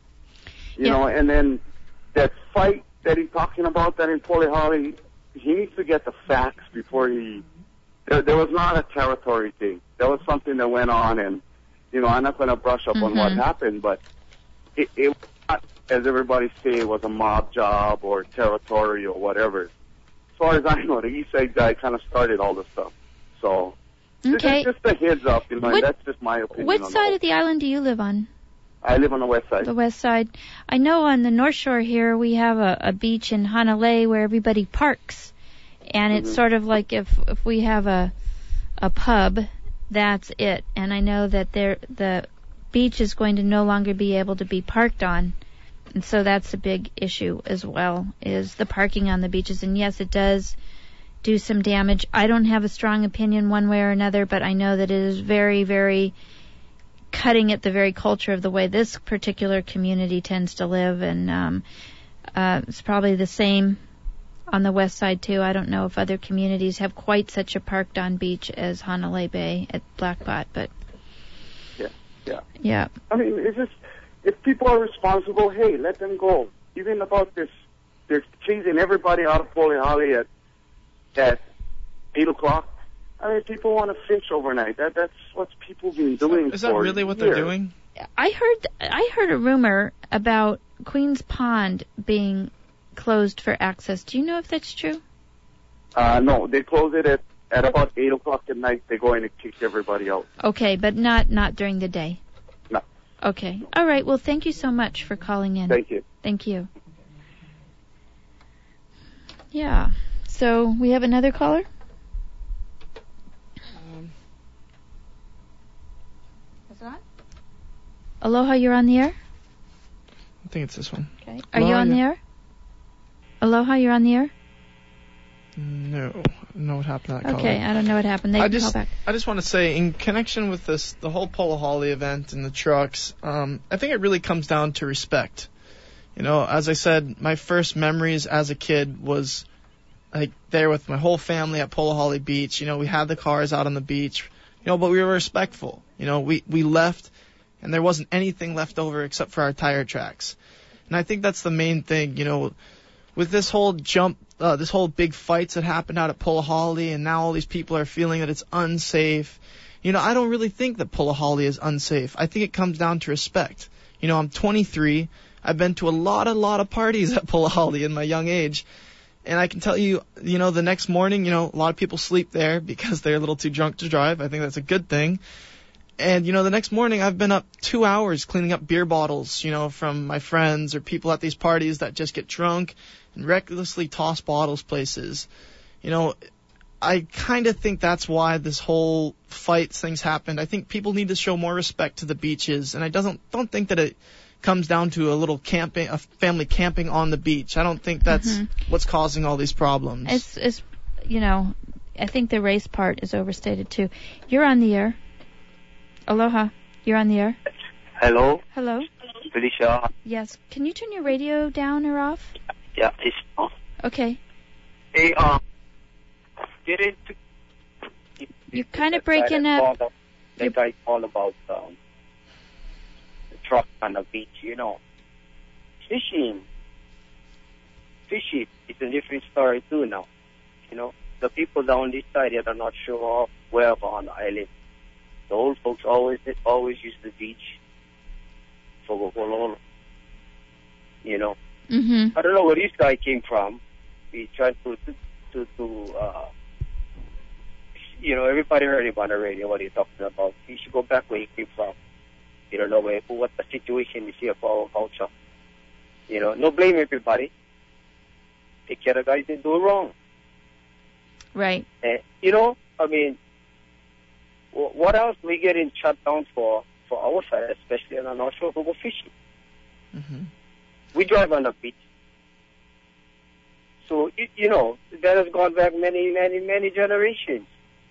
S9: You yeah. know, and then that fight that he's talking about, that in Poleholly, he needs to get the facts before he. There, there was not a territory thing. There was something that went on, and you know, I'm not going to brush up mm-hmm. on what happened, but it, it was not, as everybody say, it was a mob job or territory or whatever. As far as I know, the East Side guy kind of started all this stuff. So
S2: okay.
S9: this is just a heads up, you know,
S2: what,
S9: and that's just my opinion.
S2: What
S9: on
S2: side
S9: the
S2: of the island do you live on?
S9: I live on the west side.
S2: The west side. I know on the north shore here we have a, a beach in Hanalei where everybody parks, and it's mm-hmm. sort of like if if we have a a pub, that's it. And I know that there the beach is going to no longer be able to be parked on, and so that's a big issue as well, is the parking on the beaches. And yes, it does do some damage. I don't have a strong opinion one way or another, but I know that it is very, very cutting at the very culture of the way this particular community tends to live, and um, uh, it's probably the same on the west side too. I don't know if other communities have quite such a parked-on beach as Hanalei Bay at Blackbot, but
S9: yeah, yeah,
S2: yeah.
S9: I mean, it's just if people are responsible, hey, let them go. Even about this, they're chasing everybody out of Poleholly at at eight o'clock. I mean, people want to fish overnight. That that's what people been doing.
S7: Is that
S9: for
S7: really what
S9: years.
S7: they're doing?
S2: I heard I heard a rumor about Queen's Pond being closed for access. Do you know if that's true?
S9: Uh, no, they close it at, at about eight o'clock at night. They go in and kick everybody out.
S2: Okay, but not not during the day.
S9: No.
S2: Okay. No. All right. Well, thank you so much for calling in.
S9: Thank you.
S2: Thank you. Yeah. So we have another caller. Aloha, you're on the air?
S7: I think it's this one.
S2: Okay. Are Aloha, you on yeah. the air? Aloha, you're on the air?
S7: No. I don't know what happened to that caller.
S2: Okay, I don't know what happened. They
S7: I
S2: can
S7: just,
S2: call back.
S7: I just want to say, in connection with this, the whole Poleholly event and the trucks, um, I think it really comes down to respect. You know, as I said, my first memories as a kid was like there with my whole family at Poleholly Beach. You know, we had the cars out on the beach, you know, but we were respectful. You know, we, we left, and there wasn't anything left over except for our tire tracks. And I think that's the main thing, you know, with this whole jump, uh, this whole big fights that happened out at Poleholly, and now all these people are feeling that it's unsafe. You know, I don't really think that Poleholly is unsafe. I think it comes down to respect. You know, I'm twenty-three. I've been to a lot, a lot of parties at Poleholly in my young age. And I can tell you, you know, the next morning, you know, a lot of people sleep there because they're a little too drunk to drive. I think that's a good thing. And, you know, the next morning I've been up two hours cleaning up beer bottles, you know, from my friends or people at these parties that just get drunk and recklessly toss bottles places. You know, I kind of think that's why this whole fights things happened. I think people need to show more respect to the beaches, and I doesn't don't think that it comes down to a little camping, a family camping on the beach. I don't think that's mm-hmm. what's causing all these problems.
S2: It's, it's, you know, I think the race part is overstated too. You're on the air. Aloha, you're on the air.
S10: Hello.
S2: Hello.
S10: Felicia.
S2: Yes. Can you turn your radio down or off?
S10: Yeah, it's off.
S2: Okay.
S10: Hey, um, didn't
S2: you're kind of breaking up.
S10: All that I all about um, the truck on the beach, you know. Fishing. Fishing is a different story too now. You know, the people down this side that are not sure of wherever on the island. The old folks always always use the beach for Gololo. You know,
S2: mm-hmm.
S10: I don't know where this guy came from. He tried to to to, to uh, you know, everybody heard him on the radio what he's talking about. He should go back where he came from. You don't know where, what the situation is here for our culture. You know, no blame everybody. Take care of guys that do wrong.
S2: Right.
S10: And, you know, I mean, wh- what else we getting shut down for, for our side, especially on the North Shore, to go fishing?
S7: Mm-hmm.
S10: We drive on the beach. So, you, you know, that has gone back many, many, many generations.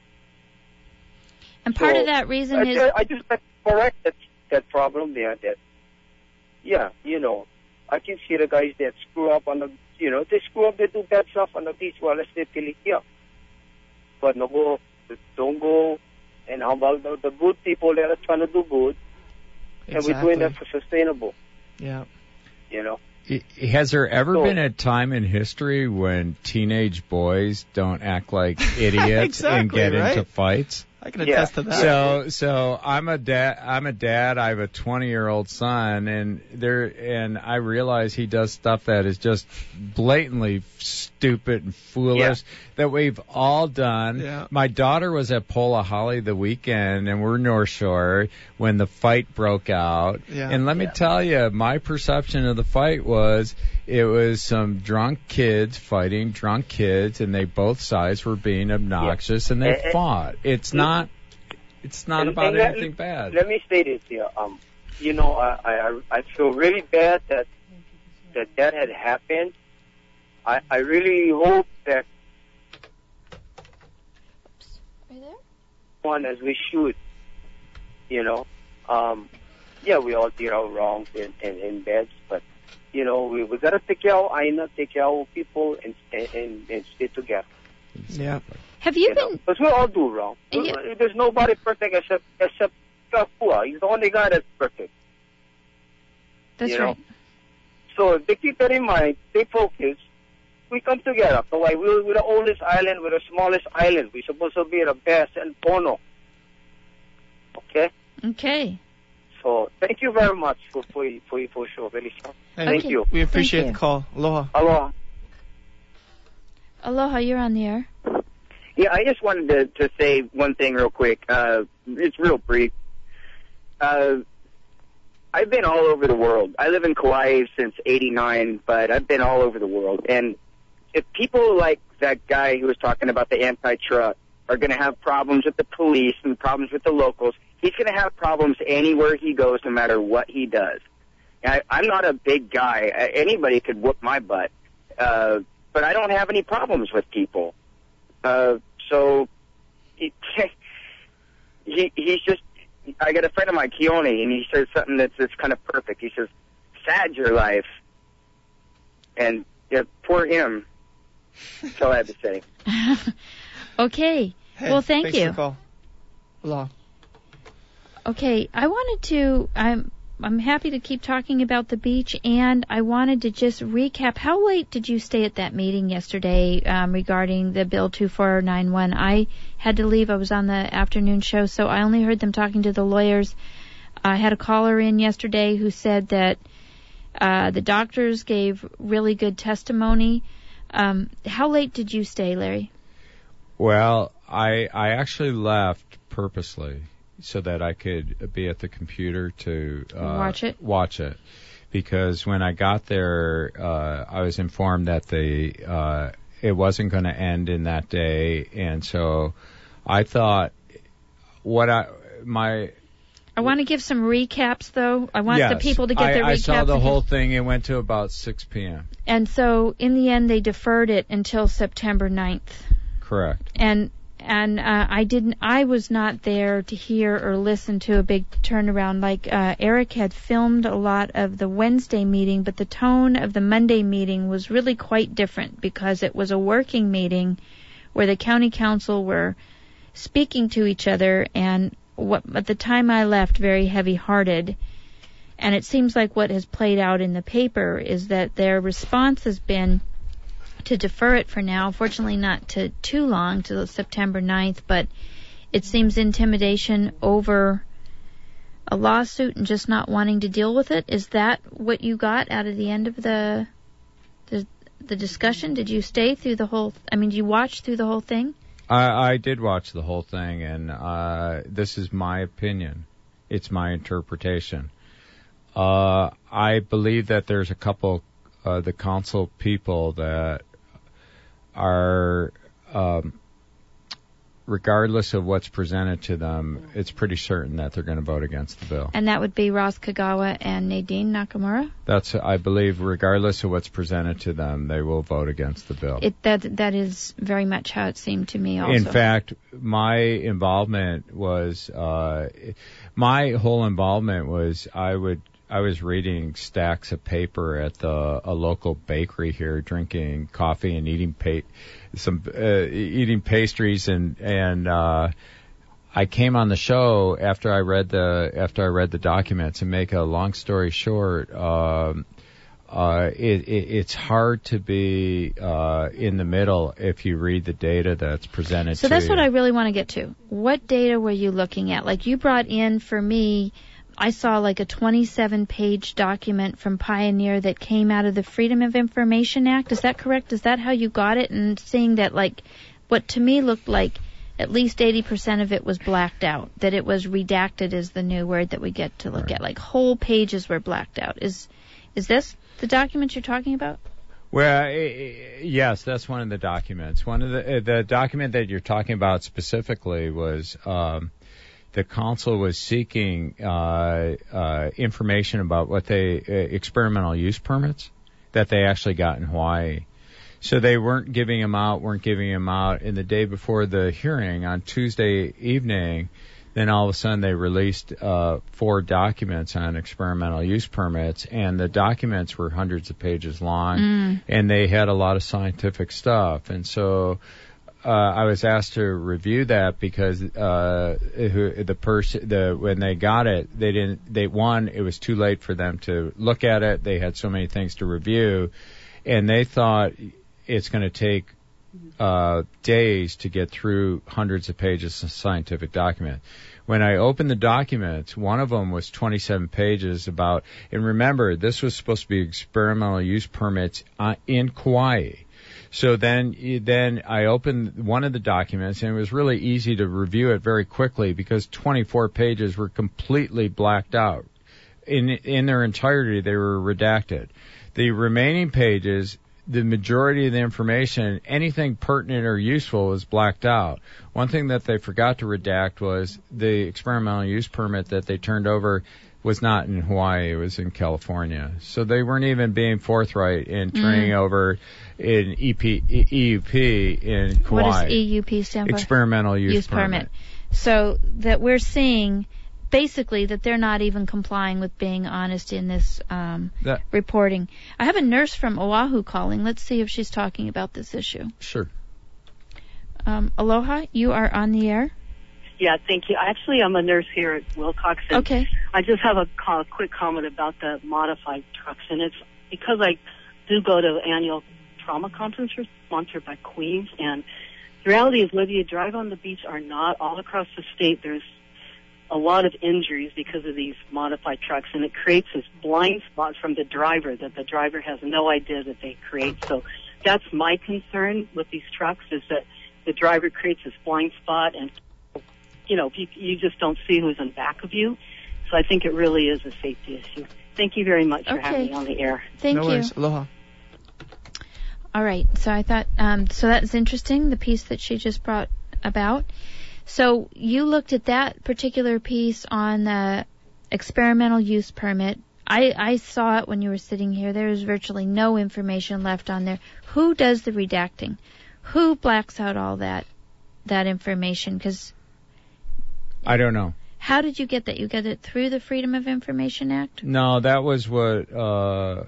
S2: And part
S10: so
S2: of that reason
S10: I,
S2: is...
S10: I just like to correct that, that problem there. That, yeah, you know, I can see the guys that screw up on the, you know, they screw up, they do bad stuff on the beach. Well, let's say, yeah. But no go, don't go. And how about the, the good people that are trying to do good?
S7: Exactly.
S10: And we're doing that for sustainable.
S7: Yeah.
S10: You know?
S5: Has there ever
S10: So-
S5: been a time in history when teenage boys don't act like idiots
S7: Exactly,
S5: and get
S7: right?
S5: into fights?
S7: I can attest to that.
S5: So, so I'm a dad. I'm a dad. I have a twenty-year-old son, and there, and I realize he does stuff that is just blatantly stupid and foolish that we've all done.
S7: Yeah.
S5: My daughter was at Pola Holly the weekend, and we're North Shore when the fight broke out.
S7: Yeah.
S5: And let me
S10: Yeah.
S5: tell you, my perception of the fight was it was some drunk kids fighting drunk kids, and they both sides were being obnoxious, and they
S10: Eh, eh,
S5: fought. It's not. It's not
S10: And-
S5: about
S10: and let-
S5: anything bad.
S10: Let me say this here. Um, you know, I, I I feel really bad that that that had happened. I I really hope that
S2: Are you there?
S10: one as we should. You know, um, yeah, we all did our wrongs in in, in beds, but you know, we we gotta take care of Aina, take care of our people, and and and stay together.
S7: Yeah.
S2: Have you
S10: You know,
S2: been...
S10: because we all do wrong.
S2: And you-
S10: There's nobody perfect except except Kapua. He's the only guy that's perfect.
S2: That's
S10: you know?
S2: right.
S10: So if they keep that in mind, stay focused. We come together. So why we're, we're the oldest island, we're the smallest island. We're supposed to be the best and Pono. Okay.
S2: Okay.
S10: So thank you very much for for for for show, Melissa.
S7: Hey,
S10: Thank
S2: Okay.
S10: you.
S7: We appreciate
S2: you.
S7: the call. Aloha.
S10: Aloha.
S2: Aloha, you're on the air.
S11: Yeah, I just wanted to, to say one thing real quick. Uh, it's real brief. Uh, I've been all over the world. I live in Kauai since eighty-nine, but I've been all over the world. And if people like that guy who was talking about the anti-truck are going to have problems with the police and problems with the locals, he's going to have problems anywhere he goes, no matter what he does. I, I'm not a big guy. Uh, Anybody could whoop my butt. Uh, but I don't have any problems with people. Uh, so he, he he's just. I got a friend of mine, Keone, and he says something that's that's kind of perfect. He says, "Sad your life," and yeah, poor him. That's all I have to say.
S2: Okay.
S7: Hey,
S2: well, thank
S7: thanks
S2: you.
S7: For the call. Aloha.
S2: Okay, I wanted to. I'm I'm happy to keep talking about the beach, and I wanted to just recap. How late did you stay at that meeting yesterday um, regarding the Bill two four nine one? I had to leave. I was on the afternoon show, so I only heard them talking to the lawyers. I had a caller in yesterday who said that uh, the doctors gave really good testimony. Um, how late did you stay, Larry?
S5: Well, I I actually left purposely so that I could be at the computer to uh,
S2: Watch it?
S5: Watch it, because when I got there, uh, I was informed that the uh, it wasn't going to end in that day, and so I thought what I my.
S2: I want to give some recaps, though. I want
S5: yes,
S2: the people to get
S5: I,
S2: their recaps.
S5: I saw the
S2: and
S5: whole
S2: get-
S5: thing. It went to about six p.m.
S2: And so, in the end, they deferred it until September ninth.
S5: Correct.
S2: And and uh, I didn't. I was not there to hear or listen to a big turnaround. Like uh, Eric had filmed a lot of the Wednesday meeting, but the tone of the Monday meeting was really quite different because it was a working meeting where the county council were speaking to each other, and what at the time I left, very heavy-hearted. And it seems like what has played out in the paper is that their response has been to defer it for now. Fortunately, not to too long, to September ninth, but it seems intimidation over a lawsuit and just not wanting to deal with it. Is that what you got out of the end of the the, the discussion? Did you stay through the whole? I mean, did you watch through the whole thing?
S5: I, I did watch the whole thing, and uh, this is my opinion. It's my interpretation. Uh, I believe that there's a couple, uh, the council people that are, um, regardless of what's presented to them, it's pretty certain that they're going to vote against the bill.
S2: And that would be Ross Kagawa and Nadine Nakamura?
S5: That's, I believe, regardless of what's presented to them, they will vote against the bill.
S2: It, that that is very much how it seemed to me also.
S5: In fact, my involvement was, uh, my whole involvement was I would, I was reading stacks of paper at the, a local bakery here, drinking coffee and eating pa- some, uh, eating pastries and, and, uh, I came on the show after I read the, after I read the documents, and make a long story short, um, uh, it, it, it's hard to be, uh, in the middle if you read the data that's presented
S2: so
S5: to you.
S2: So that's what I really want to get to. What data were you looking at? Like, you brought in, for me, I saw like a twenty-seven page document from Pioneer that came out of the Freedom of Information Act. Is that correct? Is that how you got it? And seeing that, like, what to me looked like at least eighty percent of it was blacked out, that it was redacted is the new word that we get to look
S5: Right.
S2: at. Like, whole pages were blacked out. Is is this the document you're talking about?
S5: Well, yes, that's one of the documents. One of the, the document that you're talking about specifically was, um, the council was seeking uh, uh, information about what they uh, experimental use permits that they actually got in Hawaii. So they weren't giving them out, weren't giving them out. And the day before the hearing on Tuesday evening, then all of a sudden they released uh, four documents on experimental use permits, and the documents were hundreds of pages long,
S2: Mm.
S5: and they had a lot of scientific stuff. And so Uh, I was asked to review that because uh, who, the person, the when they got it, they didn't. They one, it was too late for them to look at it. They had so many things to review, and they thought it's going to take uh, days to get through hundreds of pages of scientific document. When I opened the documents, one of them was twenty-seven pages about. And remember, this was supposed to be experimental use permits uh, in Kauai. So then, then I opened one of the documents, and it was really easy to review it very quickly because twenty-four pages were completely blacked out. In, in their entirety, they were redacted. The remaining pages, the majority of the information, anything pertinent or useful was blacked out. One thing that they forgot to redact was the experimental use permit that they turned over was not in Hawaii, it was in California. So they weren't even being forthright in turning mm. over in E P, E U P in Kauai.
S2: What does E U P stand for?
S5: Experimental Use,
S2: use permit. permit. So that we're seeing basically that they're not even complying with being honest in this um,
S5: that,
S2: reporting. I have a nurse from Oahu calling. Let's see if she's talking about this issue.
S5: Sure.
S2: Um, aloha, you are on the air.
S12: Yeah, thank you. Actually, I'm a nurse here at Wilcox.
S2: Okay.
S12: I just have a co- quick comment about the modified trucks, and it's because I do go to annual trauma conferences sponsored by Queens, and the reality is, whether you drive on the beach or not, all across the state, there's a lot of injuries because of these modified trucks, and it creates this blind spot from the driver that the driver has no idea that they create. So that's my concern with these trucks, is that the driver creates this blind spot, and you know, you, you just don't see who's in back of you. So I think it really is a safety issue. Thank you very much for
S2: okay.
S12: having me on the air.
S2: Thank
S7: no
S2: you.
S7: Worries. Aloha.
S2: All right. So I thought, um, so that's interesting, the piece that she just brought about. So you looked at that particular piece on the experimental use permit. I, I saw it when you were sitting here. There is virtually no information left on there. Who does the redacting? Who blacks out all that, that information? Because
S5: I don't know.
S2: How did you get that? You get it through the Freedom of Information Act?
S5: No, that was what, uh,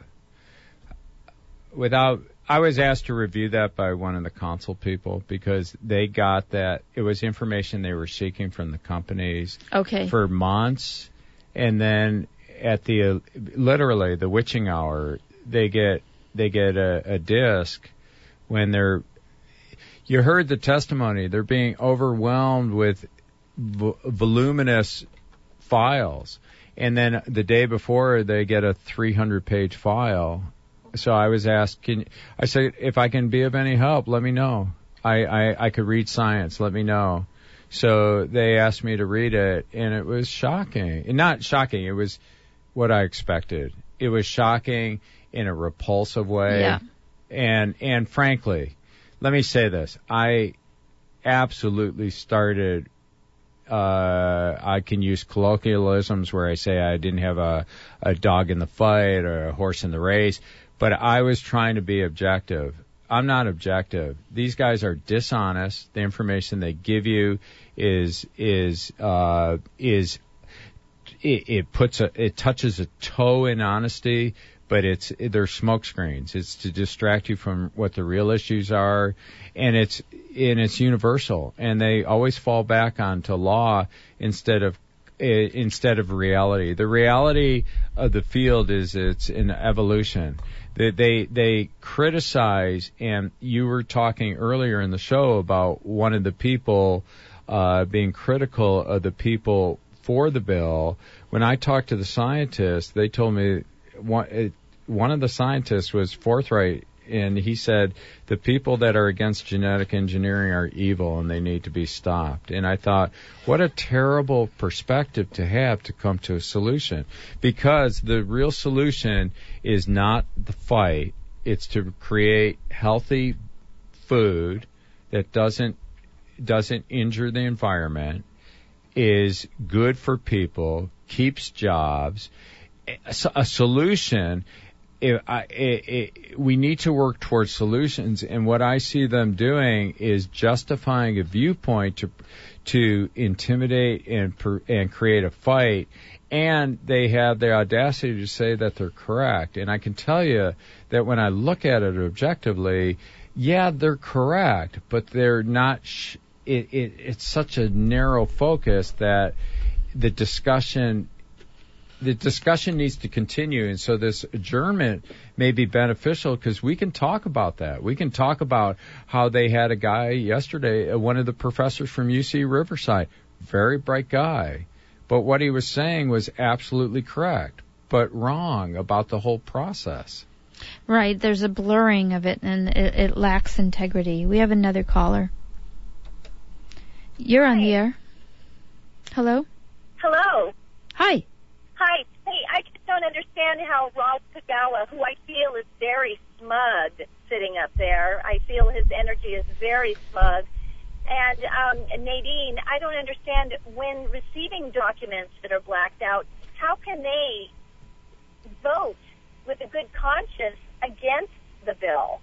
S5: without, I was asked to review that by one of the council people because they got that, it was information they were seeking from the companies
S2: okay.
S5: for months. And then at the, uh, literally the witching hour, they get, they get a, a disc when they're, you heard the testimony, they're being overwhelmed with v- voluminous files, and then the day before they get a three hundred page file. So I was asked, can I said, if I can be of any help, let me know. I, I, I could read science, let me know. So they asked me to read it, and it was shocking. Not shocking, it was what I expected. It was shocking in a repulsive way.
S2: Yeah.
S5: And, and frankly, let me say this. I absolutely started, uh, I can use colloquialisms where I say I didn't have a, a dog in the fight or a horse in the race, but I was trying to be objective. I'm not objective. These guys are dishonest. The information they give you is, is, uh, is, it, it puts a, it touches a toe in honesty, but it's, they're smoke screens. It's to distract you from what the real issues are, and it's, and it's universal. And they always fall back onto law instead of, instead of reality. The reality of the field is it's an evolution. They, they, they criticize, and you were talking earlier in the show about one of the people, uh, being critical of the people for the bill. When I talked to the scientists, they told me one, one of the scientists was forthright, and he said the people that are against genetic engineering are evil and they need to be stopped. And I thought, what a terrible perspective to have to come to a solution, because the real solution is not the fight. It's to create healthy food that doesn't doesn't injure the environment, is good for people, keeps jobs. A solution, it, I, it, it, we need to work towards solutions, and what I see them doing is justifying a viewpoint to to intimidate and and create a fight, and they have the audacity to say that they're correct. And I can tell you that when I look at it objectively, yeah, they're correct, but they're not. Sh- it, it it's such a narrow focus that the discussion. The discussion needs to continue, and so this adjournment may be beneficial because we can talk about that. We can talk about how they had a guy yesterday, one of the professors from U C Riverside, very bright guy, but what he was saying was absolutely correct, but wrong about the whole process.
S2: Right, there's a blurring of it, and it, it lacks integrity. We have another caller. You're on the air. Hello?
S13: Hello.
S2: Hi.
S13: Hi. Hey, I just don't understand how Ralph Kagawa, who I feel is very smug sitting up there, I feel his energy is very smug. And um, Nadine, I don't understand when receiving documents that are blacked out, how can they vote with a good conscience against the bill?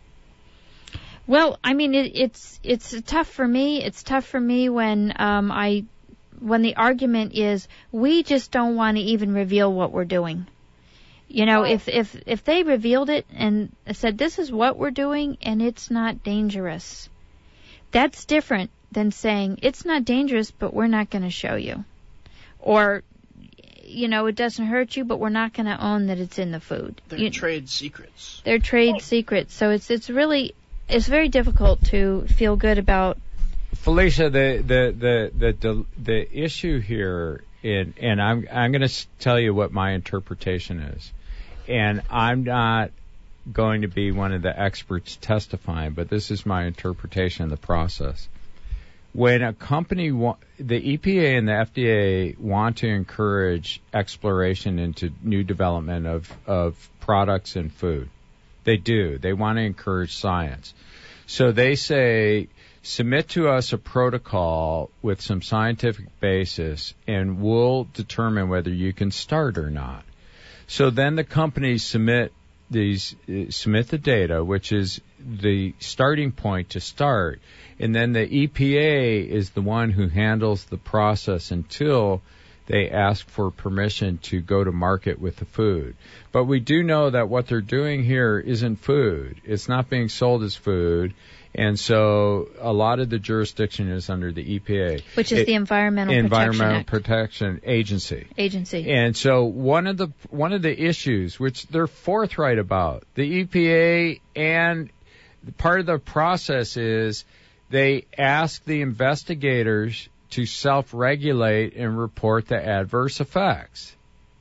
S2: Well, I mean, it, it's it's tough for me. It's tough for me when um, I... when the argument is we just don't want to even reveal what we're doing. You know, oh. if, if, if they revealed it and said this is what we're doing and it's not dangerous, that's different than saying it's not dangerous but we're not going to show you. Or, you know, it doesn't hurt you but we're not going to own that it's in the food.
S7: They're
S2: you,
S7: trade secrets.
S2: They're trade secrets. So it's it's really, it's very difficult to feel good about.
S5: Felicia, the the the the the, the issue here, in, and I'm I'm going to tell you what my interpretation is, and I'm not going to be one of the experts testifying, but this is my interpretation of the process. When a company, wa- the E P A and the F D A want to encourage exploration into new development of of products and food, they do. They want to encourage science, so they say, submit to us a protocol with some scientific basis, and we'll determine whether you can start or not. So then the companies submit these, uh, submit the data, which is the starting point to start, and then the E P A is the one who handles the process until they ask for permission to go to market with the food. But we do know that what they're doing here isn't food. It's not being sold as food. And so a lot of the jurisdiction is under the E P A.
S2: Which is it, the Environmental,
S5: Environmental
S2: Protection,
S5: Protection Agency.
S2: Agency.
S5: And so one of the one of the issues, which they're forthright about, the E P A and part of the process is they ask the investigators to self-regulate and report the adverse effects.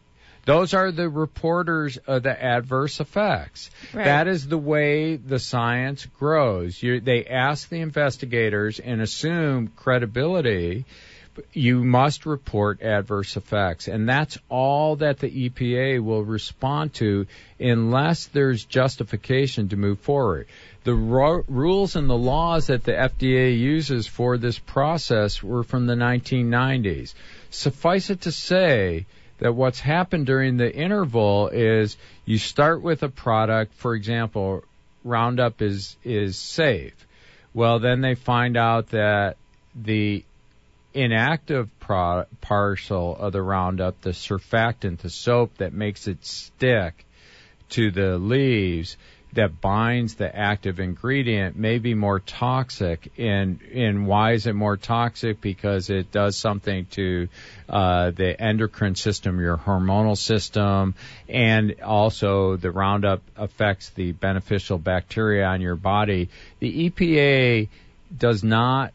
S5: Those are the reporters of the adverse effects.
S2: Right.
S5: That is the way the science grows. You, they ask the investigators and assume credibility. You must report adverse effects, and that's all that the E P A will respond to unless there's justification to move forward. The ro- rules and the laws that the F D A uses for this process were from the nineteen nineties. Suffice it to say that what's happened during the interval is you start with a product, for example, Roundup is, is safe. Well, then they find out that the inactive pro- parcel of the Roundup, the surfactant, the soap that makes it stick to the leaves, that binds the active ingredient, may be more toxic. And, and why is it more toxic? Because it does something to uh, the endocrine system, your hormonal system, and also the Roundup affects the beneficial bacteria on your body. The E P A does not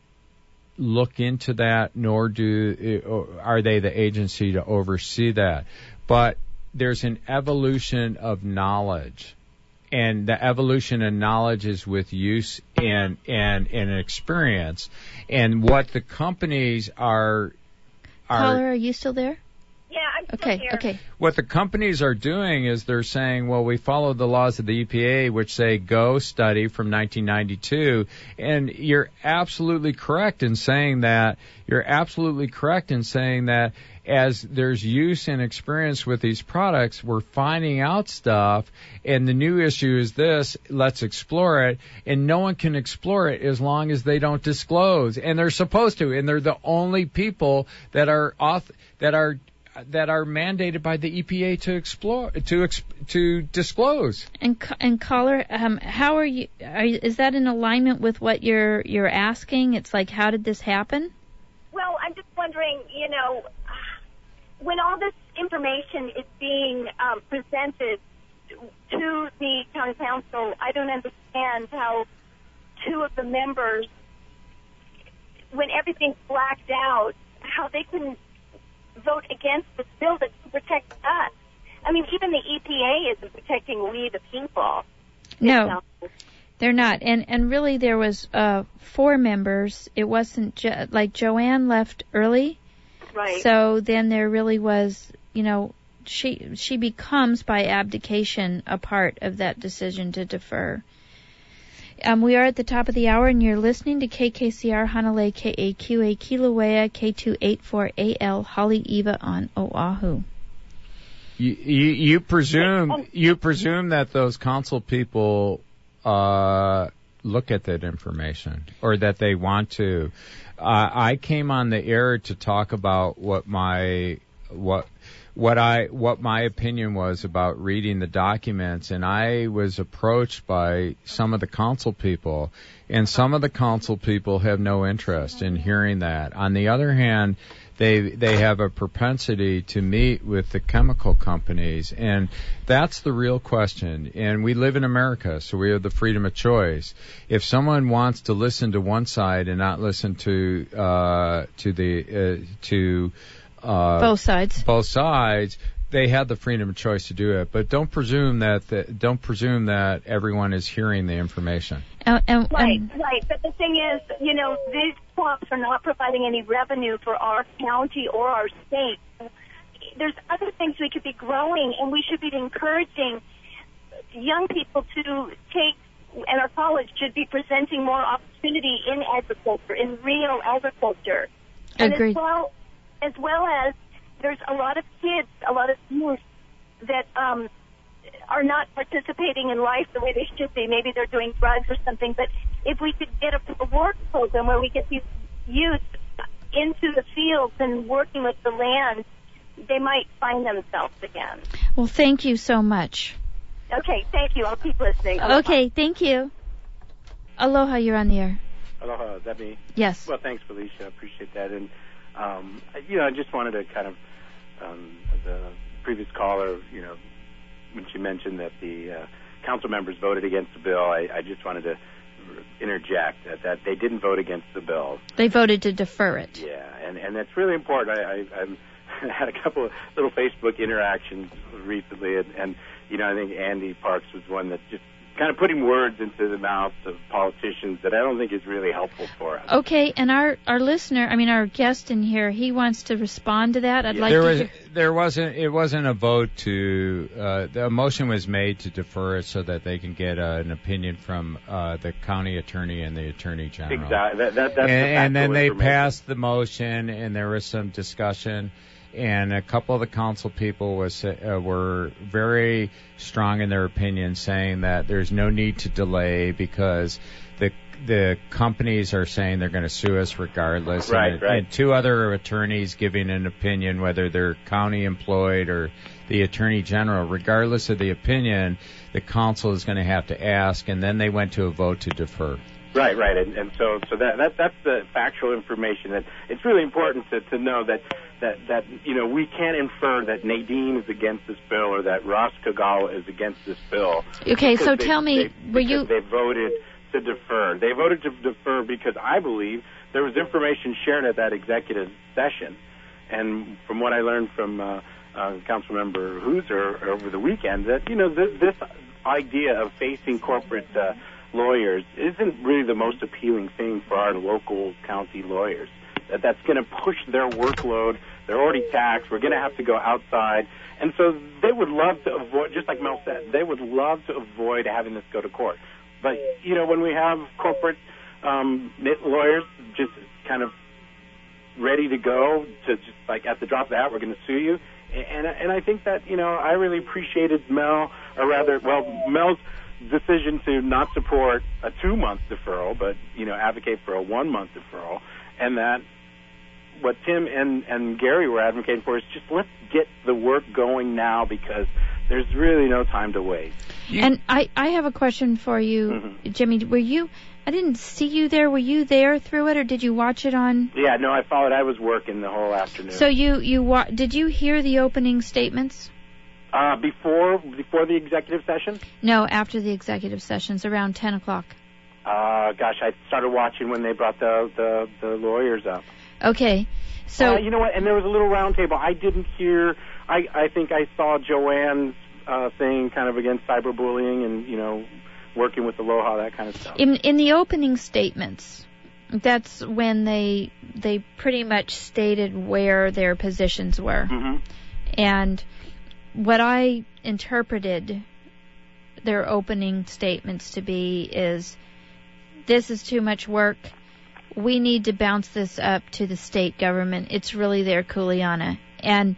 S5: look into that, nor do are they the agency to oversee that. But there's an evolution of knowledge, and the evolution of knowledge is with use and and, and experience. And what the companies are are
S2: Caller, are you still there?
S13: Yeah, I'm still
S2: Okay,
S13: here.
S2: okay.
S5: what the companies are doing is they're saying, well, we follow the laws of the E P A, which say go study from nineteen ninety-two. And you're absolutely correct in saying that. You're absolutely correct in saying that as there's use and experience with these products, we're finding out stuff. And the new issue is this: let's explore it. And no one can explore it as long as they don't disclose. And they're supposed to. And they're the only people that are off, that are that are mandated by the E P A to explore, to ex, to disclose.
S2: And and caller, um, how are you? Are, is that in alignment with what you're you're asking? It's like, how did this happen?
S13: Well, I'm just wondering, you know, when all this information is being um, presented to the county council, I don't understand how two of the members, when everything's blacked out, how they can vote against this bill that protects us. I mean, even the E P A isn't protecting we the people.
S2: No, they're not. And and really, there was uh, four members. It wasn't jo- like Joanne left early,
S13: right?
S2: So then there really was, you know, she she becomes by abdication a part of that decision to defer. Um, we are at the top of the hour, and you're listening to K K C R Hanalei K A Q A Kilauea K two eighty-four A L Haleiwa on Oahu.
S5: You, you, you presume you presume that those council people uh, look at that information, or that they want to. Uh, I came on the air to talk about what my what. What I, what my opinion was about reading the documents, and I was approached by some of the council people, and some of the council people have no interest in hearing that. On the other hand, they, they have a propensity to meet with the chemical companies, and that's the real question. And we live in America, so we have the freedom of choice. If someone wants to listen to one side and not listen to, uh, to the, uh, to, Uh,
S2: both sides.
S5: Both sides. They have the freedom of choice to do it, but don't presume that the, don't presume that everyone is hearing the information.
S2: Uh, and,
S13: right,
S2: and,
S13: right. But the thing is, you know, these crops are not providing any revenue for our county or our state. There's other things we could be growing, and we should be encouraging young people to take, and our college should be presenting more opportunity in agriculture, in real agriculture. And
S2: Agreed.
S13: as well, as well as there's a lot of kids, a lot of youth that um, are not participating in life the way they should be. Maybe they're doing drugs or something. But if we could get a, a work program where we get these youth into the fields and working with the land, they might find themselves again.
S2: Well, thank you so much.
S13: Okay, thank you. I'll keep listening.
S2: Okay, thank you. Aloha, you're on the air.
S14: Aloha, is that me?
S2: Yes.
S14: Well, thanks, Felicia. I appreciate that. And, um, you know, I just wanted to kind of, um, the previous caller, you know, when she mentioned that the uh, council members voted against the bill, I, I just wanted to interject that, that they didn't vote against the bill.
S2: They voted to defer it.
S14: Yeah, and, and that's really important. I, I, I'm had a couple of little Facebook interactions recently, and, and you know, I think Andy Parks was one that just kind of putting words into the mouths of politicians that I don't think is really helpful for us.
S2: Okay, and our, our listener, I mean our guest in here, he wants to respond to that. I'd
S14: Yeah.
S2: like
S5: There
S2: to
S5: was
S2: hear.
S5: there wasn't it wasn't a vote to uh, the motion was made to defer it so that they can get uh, an opinion from uh, the county attorney and the attorney general.
S14: Exactly. That, that, that's
S5: and,
S14: the
S5: and then
S14: factual
S5: they
S14: information.
S5: passed the motion, and there was some discussion, and a couple of the council people was uh, were very strong in their opinion, saying that there's no need to delay because the the companies are saying they're going to sue us regardless.
S14: Right,
S5: and,
S14: right.
S5: and two other attorneys giving an opinion, whether they're county employed or the attorney general, regardless of the opinion, the council is going to have to ask, and then they went to a vote to defer.
S14: Right, right, and, and so so that, that that's the factual information that it's really important to, to know that, that that you know we can't infer that Nadine is against this bill or that Ross Kagawa is against this bill.
S2: Okay, so
S14: Because they-
S2: tell me,
S14: they,
S2: were you?
S14: They voted to defer. They voted to defer because I believe there was information shared at that executive session, and from what I learned from uh, uh, Councilmember Hooser over the weekend, that you know this, this idea of facing corporate uh, lawyers isn't really the most appealing thing for our local county lawyers. That that's going to push their workload. They're already taxed. We're going to have to go outside. And so they would love to avoid, just like Mel said, they would love to avoid having this go to court. But, you know, when we have corporate um, lawyers just kind of ready to go to just like at the drop of the hat, we're going to sue you. And, and I think that, you know, I really appreciated Mel, or rather, well, Mel's decision to not support a two-month deferral, but, you know, advocate for a one-month deferral, and that what Tim and, and Gary were advocating for is just let's get the work going now because there's really no time to waste.
S2: And I, I have a question for you,
S14: Mm-hmm.
S2: Jimmy. Were you? I didn't see you there. Were you there through it, or did you watch it on?
S14: Yeah, no, I followed. I was working the whole afternoon.
S2: So you you wa- did you hear the opening statements?
S14: Uh, before before the executive session?
S2: No, after the executive sessions, around ten o'clock.
S14: Uh, gosh, I started watching when they brought the the, the lawyers up.
S2: Okay, so
S14: uh, you know what? And there was a little round table. I didn't hear. I I think I saw Joanne's uh, thing kind of against cyberbullying and you know working with Aloha, that kind of stuff.
S2: in in the opening statements, that's when they they pretty much stated where their positions were,
S14: Mm-hmm.
S2: and what I interpreted their opening statements to be is, this is too much work. We need to bounce this up to the state government. It's really their kuleana. And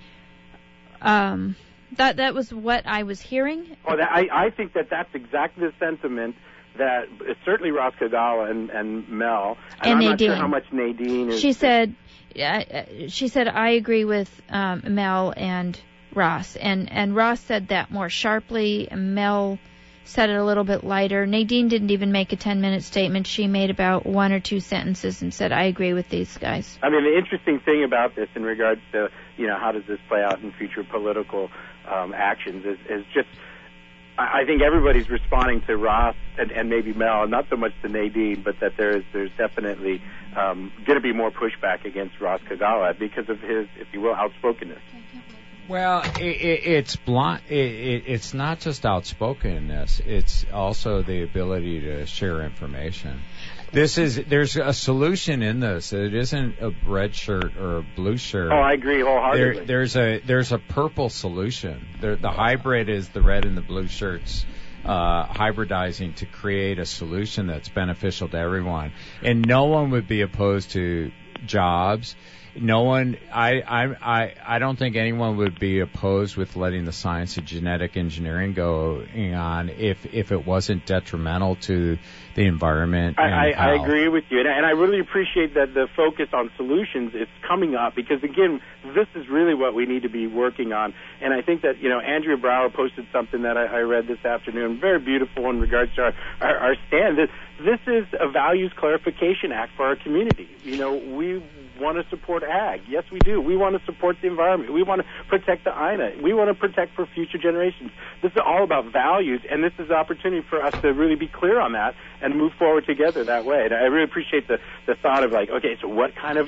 S2: um, that that was what I was hearing.
S14: Oh, that, I, I think that that's exactly the sentiment that uh, certainly Ross Kagawa and, and Mel, and,
S2: And
S14: I'm
S2: Nadine.
S14: not sure how much Nadine is.
S2: She said, uh, she said, I agree with um, Mel and Ross. And, and Ross said that more sharply. Mel said it a little bit lighter. Nadine didn't even make a ten-minute statement. She made about one or two sentences and said, I agree with these guys.
S14: I mean, the interesting thing about this in regards to, you know, how does this play out in future political um, actions is, is just, I I think everybody's responding to Ross and, and maybe Mel, not so much to Nadine, but that there is there's definitely um, going to be more pushback against Ross Kagawa because of his, if you will, outspokenness.
S5: Well, it, it, it's blunt. It, it, it's not just outspokenness. It's also the ability to share information. This is there's a solution in this. It isn't a red shirt or a blue shirt.
S14: Oh, I agree wholeheartedly.
S5: There, there's a there's a purple solution. There, the hybrid is the red and the blue shirts uh, hybridizing to create a solution that's beneficial to everyone. And no one would be opposed to jobs. No one, I, I, I, I don't think anyone would be opposed with letting the science of genetic engineering go on if if it wasn't detrimental to the environment.
S14: I,
S5: and
S14: I, I
S5: health.
S14: agree with you, and, and I really appreciate that the focus on solutions is coming up because, again, this is really what we need to be working on. And I think that, you know, Andrea Brower posted something that I, I read this afternoon, very beautiful in regards to our, our, our stand. This, this is a values clarification act for our community. You know, we want to support ag. Yes, we do. We want to support the environment. We want to protect the I N A. We want to protect for future generations. This is all about values, and this is an opportunity for us to really be clear on that and move forward together that way. And I really appreciate the, the thought of like, okay, so what kind of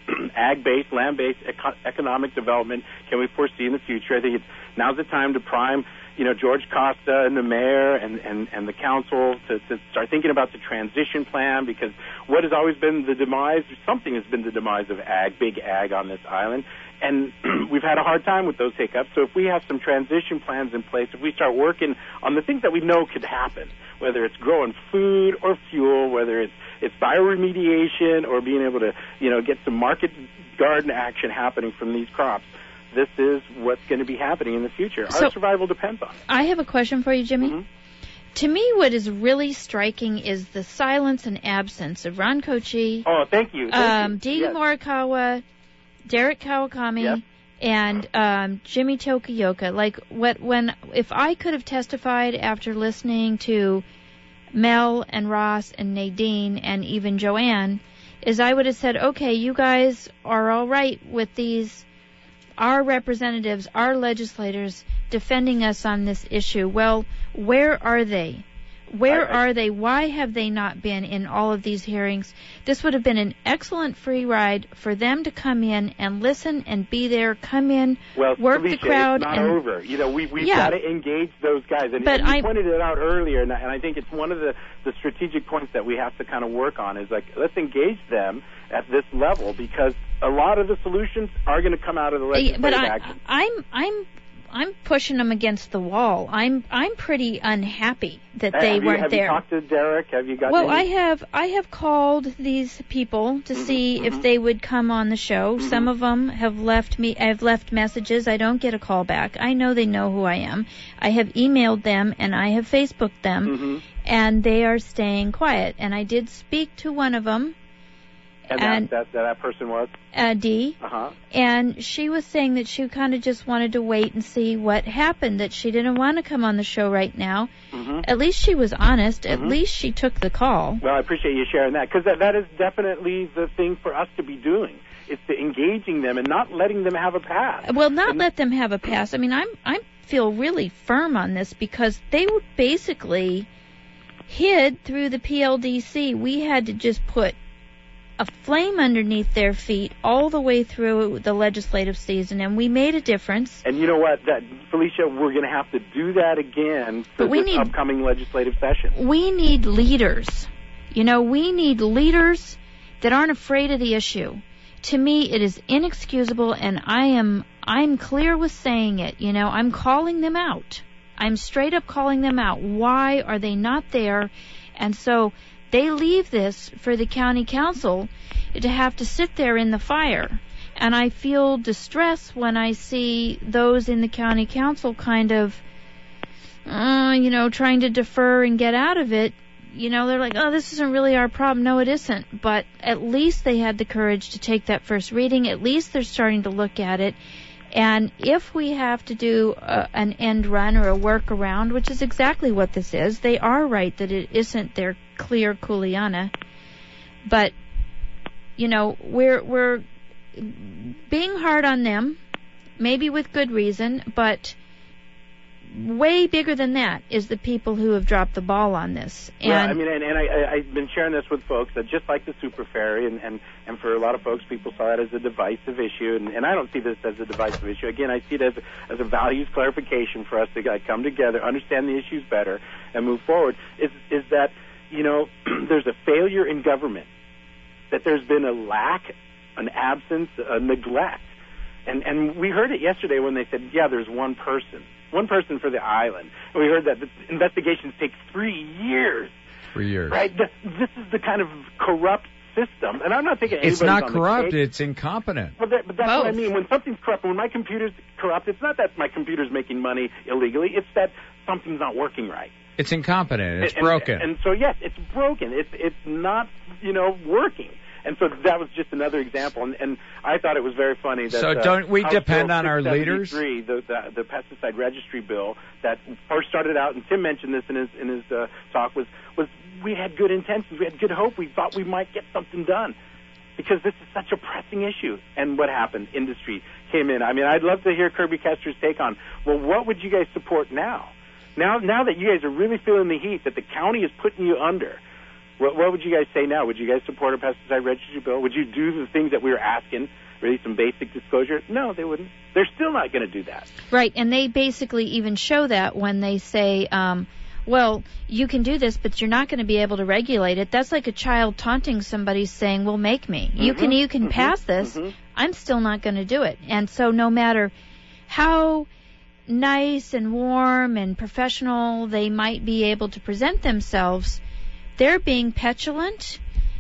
S14: ag-based, land-based eco- economic development can we foresee in the future? I think it's, now's the time to prime, you know, George Costa and the mayor and, and, and the council to, to start thinking about the transition plan, because what has always been the demise, something has been the demise of ag, big ag on this island. And we've had a hard time with those hiccups. So if we have some transition plans in place, if we start working on the things that we know could happen, whether it's growing food or fuel, whether it's it's bioremediation or being able to, you know, get some market garden action happening from these crops, this is what's going to be happening in the future.
S2: So,
S14: our survival depends on it.
S2: I have a question for you, Jimmy.
S14: Mm-hmm.
S2: To me, what is really striking is the silence and absence of Ron Kochi,
S14: oh, thank you. Thank
S2: um,
S14: you.
S2: Dee
S14: Yes.
S2: Morikawa, Derek Kawakami,
S14: Yep.
S2: and um, Jimmy Tokioka. Like, what when if I could have testified after listening to Mel and Ross and Nadine and even Joanne, is I would have said, okay, you guys are all right with these, our representatives, our legislators defending us on this issue. Well, where are they? Where
S14: I, I,
S2: are they? Why have they not been in all of these hearings? This would have been an excellent free ride for them to come in and listen and be there, come in,
S14: well,
S2: work
S14: Felicia,
S2: the crowd.
S14: It's not
S2: and,
S14: over. You know, we, we've
S2: yeah.
S14: got to engage those guys. And,
S2: but
S14: and you
S2: I,
S14: pointed it out earlier, and I, and I think it's one of the, the strategic points that we have to kind of work on is, like, let's engage them at this level, because a lot of the solutions are going to come out of the legislative
S2: but I,
S14: action.
S2: I'm, I'm, I'm pushing them against the wall. I'm, I'm pretty unhappy that they
S14: have you,
S2: weren't
S14: have
S2: there.
S14: Have you talked to Derek? Have you got?
S2: Well,
S14: any?
S2: I have, I have called these people to
S14: mm-hmm,
S2: see
S14: mm-hmm.
S2: if they would come on the show.
S14: Mm-hmm.
S2: Some of them have left me, I've left messages. I don't get a call back. I know they know who I am. I have emailed them and I have Facebooked them,
S14: mm-hmm.
S2: and they are staying quiet. And I did speak to one of them.
S14: And,
S2: and
S14: that, that that person was?
S2: Uh, Dee.
S14: Uh-huh.
S2: And she was saying that she kind of just wanted to wait and see what happened, that she didn't want to come on the show right now.
S14: Mm-hmm.
S2: At least she was honest.
S14: Mm-hmm.
S2: At least she took the call.
S14: Well, I appreciate you sharing that, because that, that is definitely the thing for us to be doing. It's to engaging them and not letting them have a pass.
S2: Well, not
S14: and,
S2: let them have a pass. I mean, I'm I feel really firm on this because they were basically hid through the P L D C. We had to just put a flame underneath their feet all the way through the legislative season, and we made a difference.
S14: And you know what, that Felicia, we're going to have to do that again for
S2: but we
S14: this
S2: need,
S14: upcoming legislative session.
S2: We need leaders. You know, we need leaders that aren't afraid of the issue. To me, it is inexcusable, and I am I'm clear with saying it. You know, I'm calling them out. I'm straight up calling them out. Why are they not there? And so they leave this for the county council to have to sit there in the fire. And I feel distress when I see those in the county council kind of, uh, you know, trying to defer and get out of it. You know, they're like, oh, this isn't really our problem. No, it isn't. But at least they had the courage to take that first reading. At least they're starting to look at it. And if we have to do a, an end run or a workaround, which is exactly what this is, they are right that it isn't their clear Kuleana. But, you know, we're we're being hard on them, maybe with good reason, but way bigger than that is the people who have dropped the ball on this. And
S14: yeah, I mean, and, and I, I've been sharing this with folks that just like the super ferry, and, and, and for a lot of folks, people saw it as a divisive issue, and, and I don't see this as a divisive issue. Again, I see it as a, as a values clarification for us to like, come together, understand the issues better, and move forward. Is is that, you know, there's a failure in government, that there's been a lack, an absence, a neglect. And and we heard it yesterday when they said, yeah, there's one person. One person for the island. And we heard that the investigations take three years.
S5: Three years.
S14: Right? This, this is the kind of corrupt system. And I'm not thinking
S5: it's
S14: anybody's
S5: not
S14: on
S5: corrupt,
S14: the case.
S5: It's incompetent.
S14: But, that, but that's
S2: Both.
S14: what I mean. When something's corrupt, when my computer's corrupt, it's not that my computer's making money illegally. It's that something's not working right.
S5: It's incompetent. It's
S14: and,
S5: broken.
S14: And, and so, yes, it's broken. It's it's not, you know, working. And so that was just another example, and, and I thought it was very funny that.
S5: So don't we
S14: uh,
S5: depend
S14: House
S5: on
S14: Bill
S5: our leaders?
S14: The, the the pesticide registry bill that first started out, and Tim mentioned this in his in his uh, talk, was was we had good intentions, we had good hope, we thought we might get something done, because this is such a pressing issue. And what happened? Industry came in. I mean, I'd love to hear Kirby Kester's take on, well, what would you guys support now? Now, now that you guys are really feeling the heat that the county is putting you under. What, what would you guys say now? Would you guys support a pesticide registry bill? Would you do the things that we were asking, really some basic disclosure? No, they wouldn't. They're still not going to do that.
S2: Right, and they basically even show that when they say, um, well, you can do this, but you're not going to be able to regulate it. That's like a child taunting somebody saying, well, make me. Mm-hmm. You can you can mm-hmm. pass this. Mm-hmm. I'm still not going to do it. And so no matter how nice and warm and professional they might be able to present themselves, they're being petulant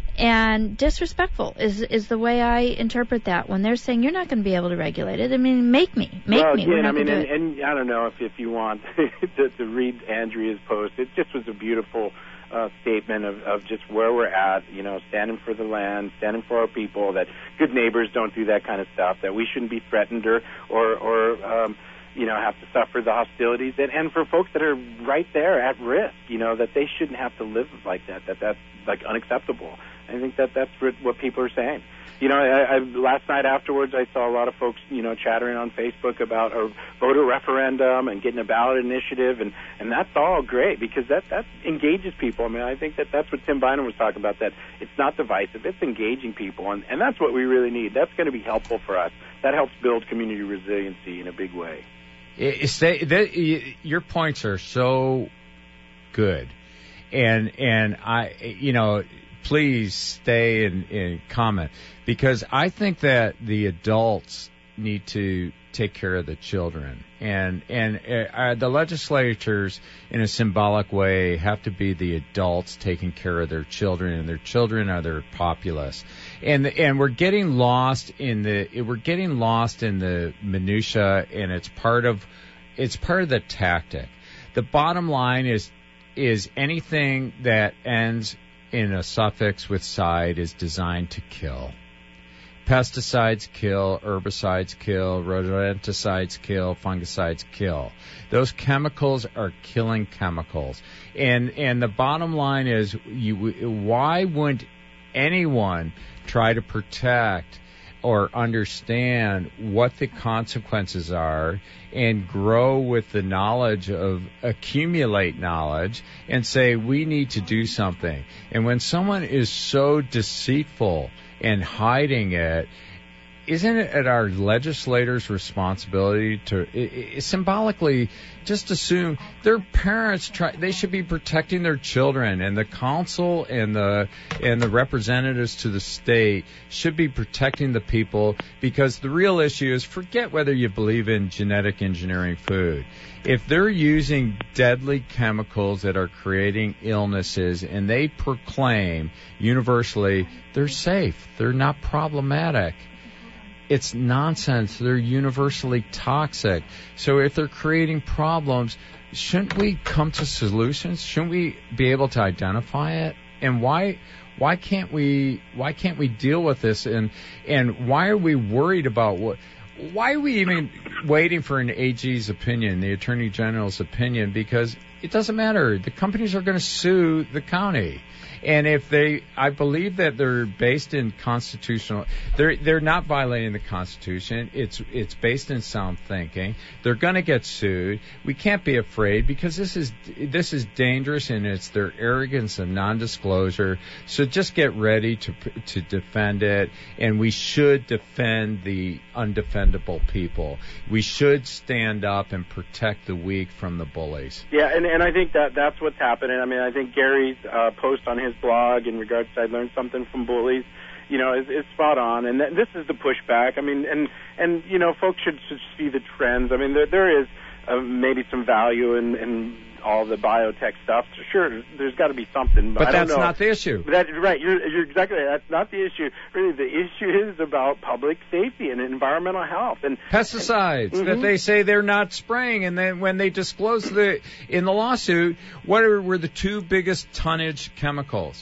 S2: and disrespectful is is the way I interpret that when they're saying you're not going to be able to regulate it. I mean, make me, make
S14: well,
S2: me.
S14: Again,
S2: We're not
S14: I mean,
S2: do
S14: and,
S2: it.
S14: and I don't know if if you want to, to read Andrea's post, it just was a beautiful uh, statement of, of just where we're at. You know, standing for the land, standing for our people. That good neighbors don't do that kind of stuff. That we shouldn't be threatened or or or. Um, you know, have to suffer the hostilities, and, and for folks that are right there at risk, you know, that they shouldn't have to live like that, that that's, like, unacceptable. I think that that's what people are saying. You know, I, I, last night afterwards, I saw a lot of folks, you know, chattering on Facebook about a voter referendum and getting a ballot initiative, and, and that's all great because that, that engages people. I mean, I think that that's what Tim Bynum was talking about, that it's not divisive, it's engaging people, and, and that's what we really need. That's going to be helpful for us. That helps build community resiliency in a big way.
S5: It's they, they, your points are so good, and and I, you know, please stay and, and comment because I think that the adults need to take care of the children, and and uh, the legislators, in a symbolic way, have to be the adults taking care of their children, and their children are their populace, and and we're getting lost in the we're getting lost in the minutia, and it's part of it's part of the tactic. The bottom line is is anything that ends in a suffix with "side" is designed to kill. Pesticides kill, herbicides kill, rodenticides kill, fungicides kill. Those chemicals are killing chemicals. And and the bottom line is, you, why wouldn't anyone try to protect or understand what the consequences are and grow with the knowledge of, accumulate knowledge and say, we need to do something. And when someone is so deceitful and hiding it, isn't it our legislators' responsibility to it, it, symbolically just assume their parents try, they should be protecting their children, and the council and the and the representatives to the state should be protecting the people, because the real issue is, forget whether you believe in genetic engineering food. If they're using deadly chemicals that are creating illnesses and they proclaim universally they're safe, they're not problematic, it's nonsense. They're universally toxic. So if they're creating problems, shouldn't we come to solutions? Shouldn't we be able to identify it? And why why can't we why can't we deal with this? And and why are we worried about what? Why are we even waiting for an A G's opinion, the Attorney General's opinion? Because it doesn't matter. The companies are going to sue the county. And if they, I believe that they're based in constitutional, they're, they're not violating the Constitution. It's, it's based in sound thinking. They're going to get sued. We can't be afraid, because this is, this is dangerous, and it's their arrogance and non-disclosure. So just get ready to, to defend it. And we should defend the undefendable people. We should stand up and protect the weak from the bullies.
S14: Yeah, and, and I think that that's what's happening. I mean, I think Gary's uh, post on his blog in regards to I learned something from bullies, you know, is, is spot on. And th- this is the pushback. I mean, and, and you know, folks should, should see the trends. I mean, there, there is uh, maybe some value in, in all the biotech stuff. Sure, there's got to be something. But,
S5: but
S14: I
S5: that's
S14: don't know.
S5: not the issue.
S14: That, right, you're, you're exactly right. That's not the issue. Really, the issue is about public safety and environmental health. And
S5: pesticides
S14: and,
S5: that
S14: mm-hmm.
S5: they say they're not spraying, and then when they disclose the in the lawsuit, what are, were the two biggest tonnage chemicals?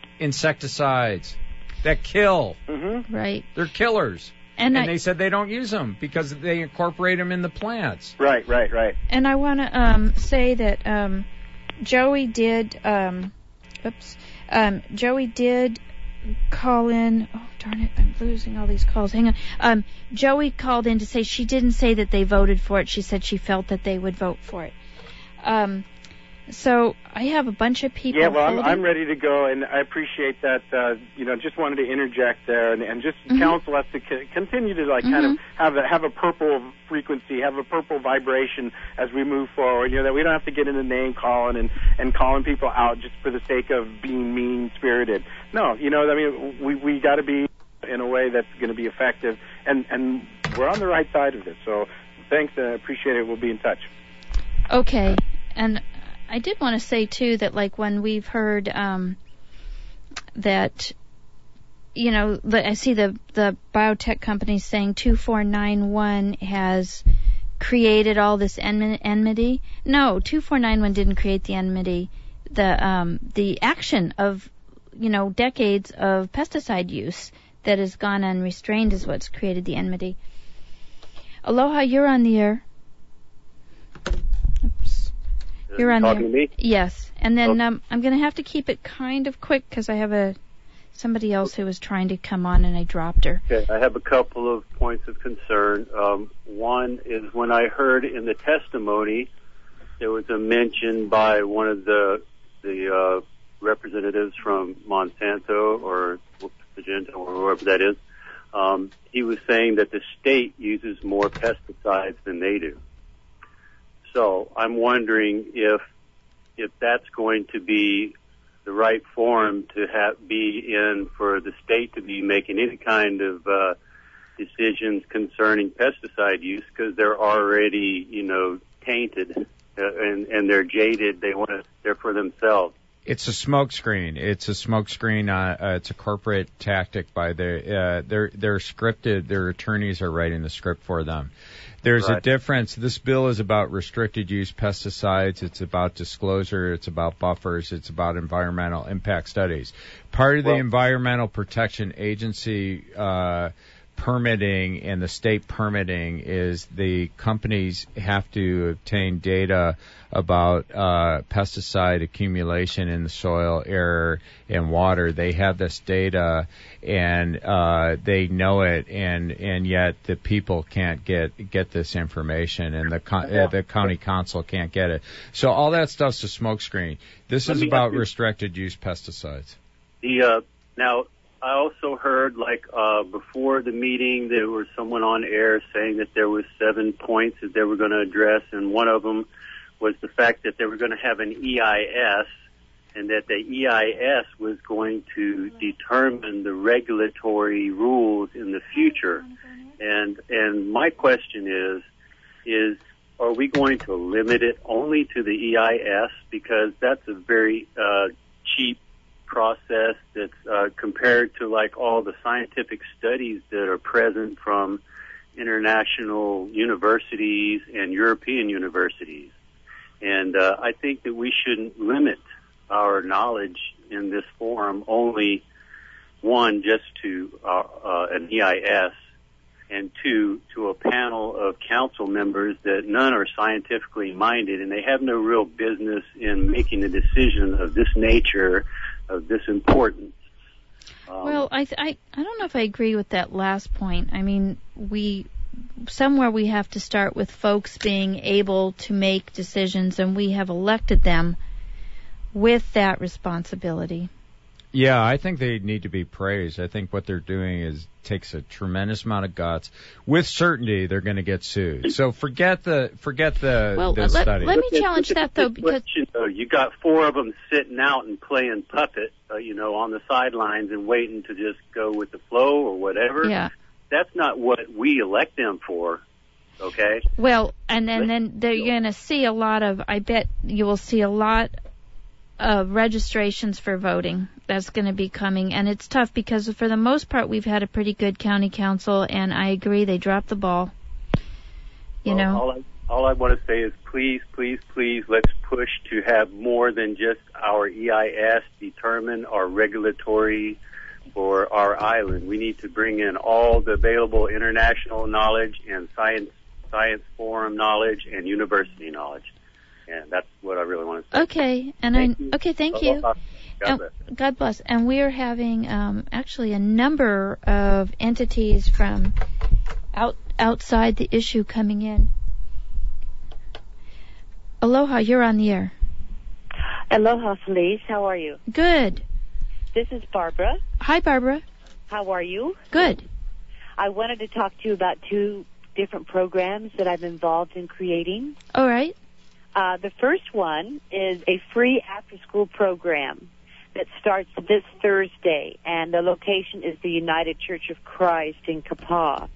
S5: Insecticides that kill.
S14: Mm-hmm.
S2: Right.
S5: They're killers.
S2: And,
S5: and
S2: I,
S5: they said they don't use them because they incorporate them in the plants.
S14: Right, right, right.
S2: And I want to um, say that um, Joey did, um, oops, um, Joey did call in. Oh, darn it, I'm losing all these calls. Hang on. Um, Joey called in to say she didn't say that they voted for it. She said she felt that they would vote for it. Um, So I have a bunch of people.
S14: Yeah, well, I'm,
S2: holding.
S14: I'm ready to go, and I appreciate that. Uh, you know, just wanted to interject there, and, and just
S2: Mm-hmm.
S14: counsel us to c- continue to like mm-hmm. kind of have a have a purple frequency, have a purple vibration as we move forward. You know, that we don't have to get into name calling and and calling people out just for the sake of being mean spirited. No, you know, I mean, we we got to be in a way that's going to be effective, and and we're on the right side of this. So thanks, I uh, appreciate it. We'll be in touch.
S2: Okay, and I did want to say, too, that, like, when we've heard um, that, you know, the, I see the, the biotech companies saying two four nine one has created all this enmi- enmity. No, two four nine one didn't create the enmity. The um, the action of, you know, decades of pesticide use that has gone unrestrained is what's created the enmity. Aloha, you're on the air. Oops. You're on
S15: talking
S2: there.
S15: to me?
S2: Yes. And then
S15: Okay.
S2: um, I'm going to have to keep it kind of quick because I have a somebody else who was trying to come on and I dropped her.
S15: Okay, I have a couple of points of concern. Um, one is when I heard in the testimony there was a mention by one of the the uh, representatives from Monsanto or Syngenta or whoever that is. Um, he was saying that the state uses more pesticides than they do. So I'm wondering if if that's going to be the right forum to have be in for the state to be making any kind of uh, decisions concerning pesticide use, because they're already, you know, tainted uh, and and they're jaded. They want to they're for themselves.
S5: It's a smokescreen. It's a smokescreen. Uh, uh, it's a corporate tactic by the. Uh, they're they're scripted. Their attorneys are writing the script for them. There's
S15: Right.
S5: a difference. This bill is about restricted use pesticides. It's about disclosure. It's about buffers. It's about environmental impact studies. Part of the
S15: Well-
S5: Environmental Protection Agency uh, permitting and the state permitting is the companies have to obtain data about uh, pesticide accumulation in the soil, air, and water. They have this data, and uh, they know it, and and yet the people can't get get this information, and the con- uh, the county council can't get it. So all that stuff's a smokescreen. This
S15: Let
S5: is
S15: me
S5: about
S15: ask you-
S5: restricted use pesticides.
S15: The uh, now, I also heard, like, uh, before the meeting, there was someone on air saying that there was seven points that they were going to address, and one of them was the fact that they were going to have an E I S, and that the E I S was going to determine the regulatory rules in the future. And and my question is, is are we going to limit it only to the E I S, because that's a very uh, cheap process that's uh, compared to like all the scientific studies that are present from international universities and European universities. And uh, I think that we shouldn't limit our knowledge in this forum only, one, just to uh, uh, an E I S, and two, to a panel of council members that none are scientifically minded, and they have no real business in making a decision of this nature, of this importance. Um,
S2: Well, I, I I don't know if I agree with that last point. I mean, we somewhere we have to start with folks being able to make decisions, and we have elected them with that responsibility.
S5: Yeah, I think they need to be praised. I think what they're doing is takes a tremendous amount of guts. With certainty, they're going to get sued. So forget the forget the,
S2: Well,
S5: the
S2: let-
S5: study.
S2: let me challenge that, though, because
S15: you know, you got four of them sitting out and playing puppet, uh, you know, on the sidelines and waiting to just go with the flow or whatever.
S2: Yeah.
S15: That's not what we elect them for. Okay.
S2: Well, and then, then they're, you're going to see a lot of, I bet you will see a lot of registrations for voting. That's going to be coming. And it's tough because for the most part, we've had a pretty good county council, and I agree, they dropped the ball. You
S15: Well,
S2: know?
S15: all I, all I want to say is please, please, please, let's push to have more than just our E I S determine our regulatory for our island. We need to bring in all the available international knowledge and science science forum knowledge and university knowledge. And that's what I really want to say.
S2: Okay, and I okay, thank you.
S15: God
S2: And-
S15: bless.
S2: God bless. And we are having um, actually a number of entities from out outside the issue coming in. Aloha, you're on the air.
S16: Aloha, Felice. How are you?
S2: Good.
S16: This is Barbara.
S2: Hi, Barbara.
S16: How are you?
S2: Good.
S16: I wanted to talk to you about two different programs that I'm involved in creating.
S2: All right.
S16: Uh, the first one is a free after-school program that starts this Thursday, and the location is the United Church of Christ in Kapaa.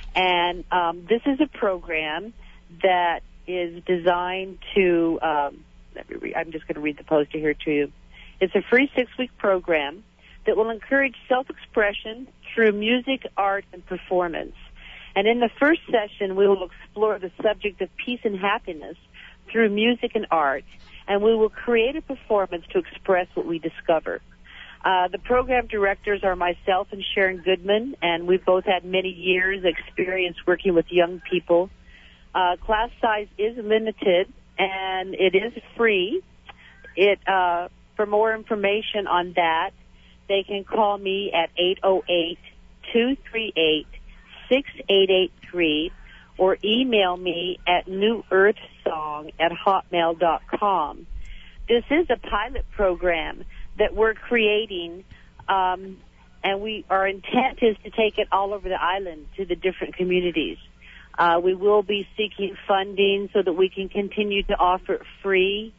S16: And um, this is a program that is designed to, um, let me read, I'm just going to read the poster here to you. It's a free six-week program that will encourage self-expression through music, art, and performance. And in the first session, we will explore the subject of peace and happiness through music and art, and we will create a performance to express what we discover. Uh, the program directors are myself and Sharon Goodman, and we've both had many years' experience working with young people. Uh, class size is limited, and it is free. It uh, for more information on that, they can call me at eight oh eight, two three eight, six eight eight three or email me at newearthsong at hotmail dot com. This is a pilot program that we're creating, um, and we our intent is to take it all over the island to the different communities. Uh, we will be seeking funding so that we can continue to offer it free.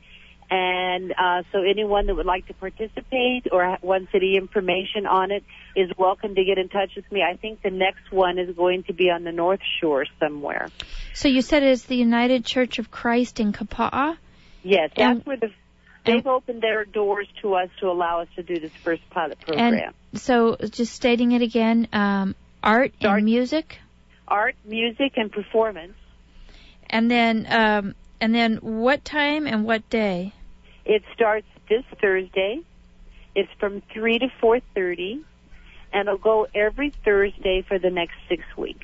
S16: And uh, so anyone that would like to participate or wants any information on it is welcome to get in touch with me. I think the next one is going to be on the North Shore somewhere.
S2: So you said it's the United Church of Christ in Kapaa?
S16: Yes, that's
S2: and,
S16: where the, they've opened their doors to us to allow us to do this first pilot program.
S2: And so just stating it again, um, art
S16: Start,
S2: and music?
S16: Art, music, and performance.
S2: And then, um, and then what time and what day?
S16: It starts this Thursday. It's from three to four thirty, and it'll go every Thursday for the next six weeks.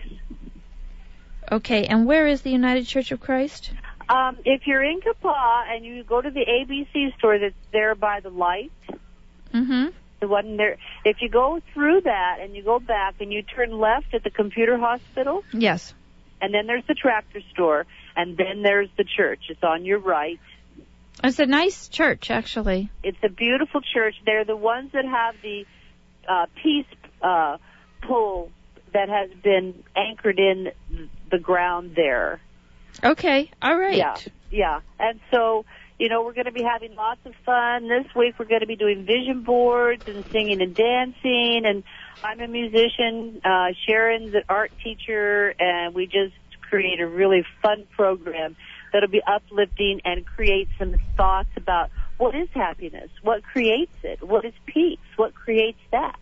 S2: Okay, and where is the United Church of Christ?
S16: Um, if you're in Kapaa and you go to the A B C store that's there by the light,
S2: mm-hmm.
S16: the one there, if you go through that and you go back and you turn left at the computer hospital,
S2: yes,
S16: and then there's the tractor store, and then there's the church. It's on your right.
S2: It's a nice church, actually.
S16: It's a beautiful church. They're the ones that have the uh, peace uh, pole that has been anchored in the ground there.
S2: Okay, all right.
S16: Yeah, yeah. And so, you know, we're going to be having lots of fun. This week we're going to be doing vision boards and singing and dancing. And I'm a musician. Uh, Sharon's an art teacher, and we just create a really fun program that'll be uplifting and create some thoughts about what is happiness, what creates it, what is peace, what creates that,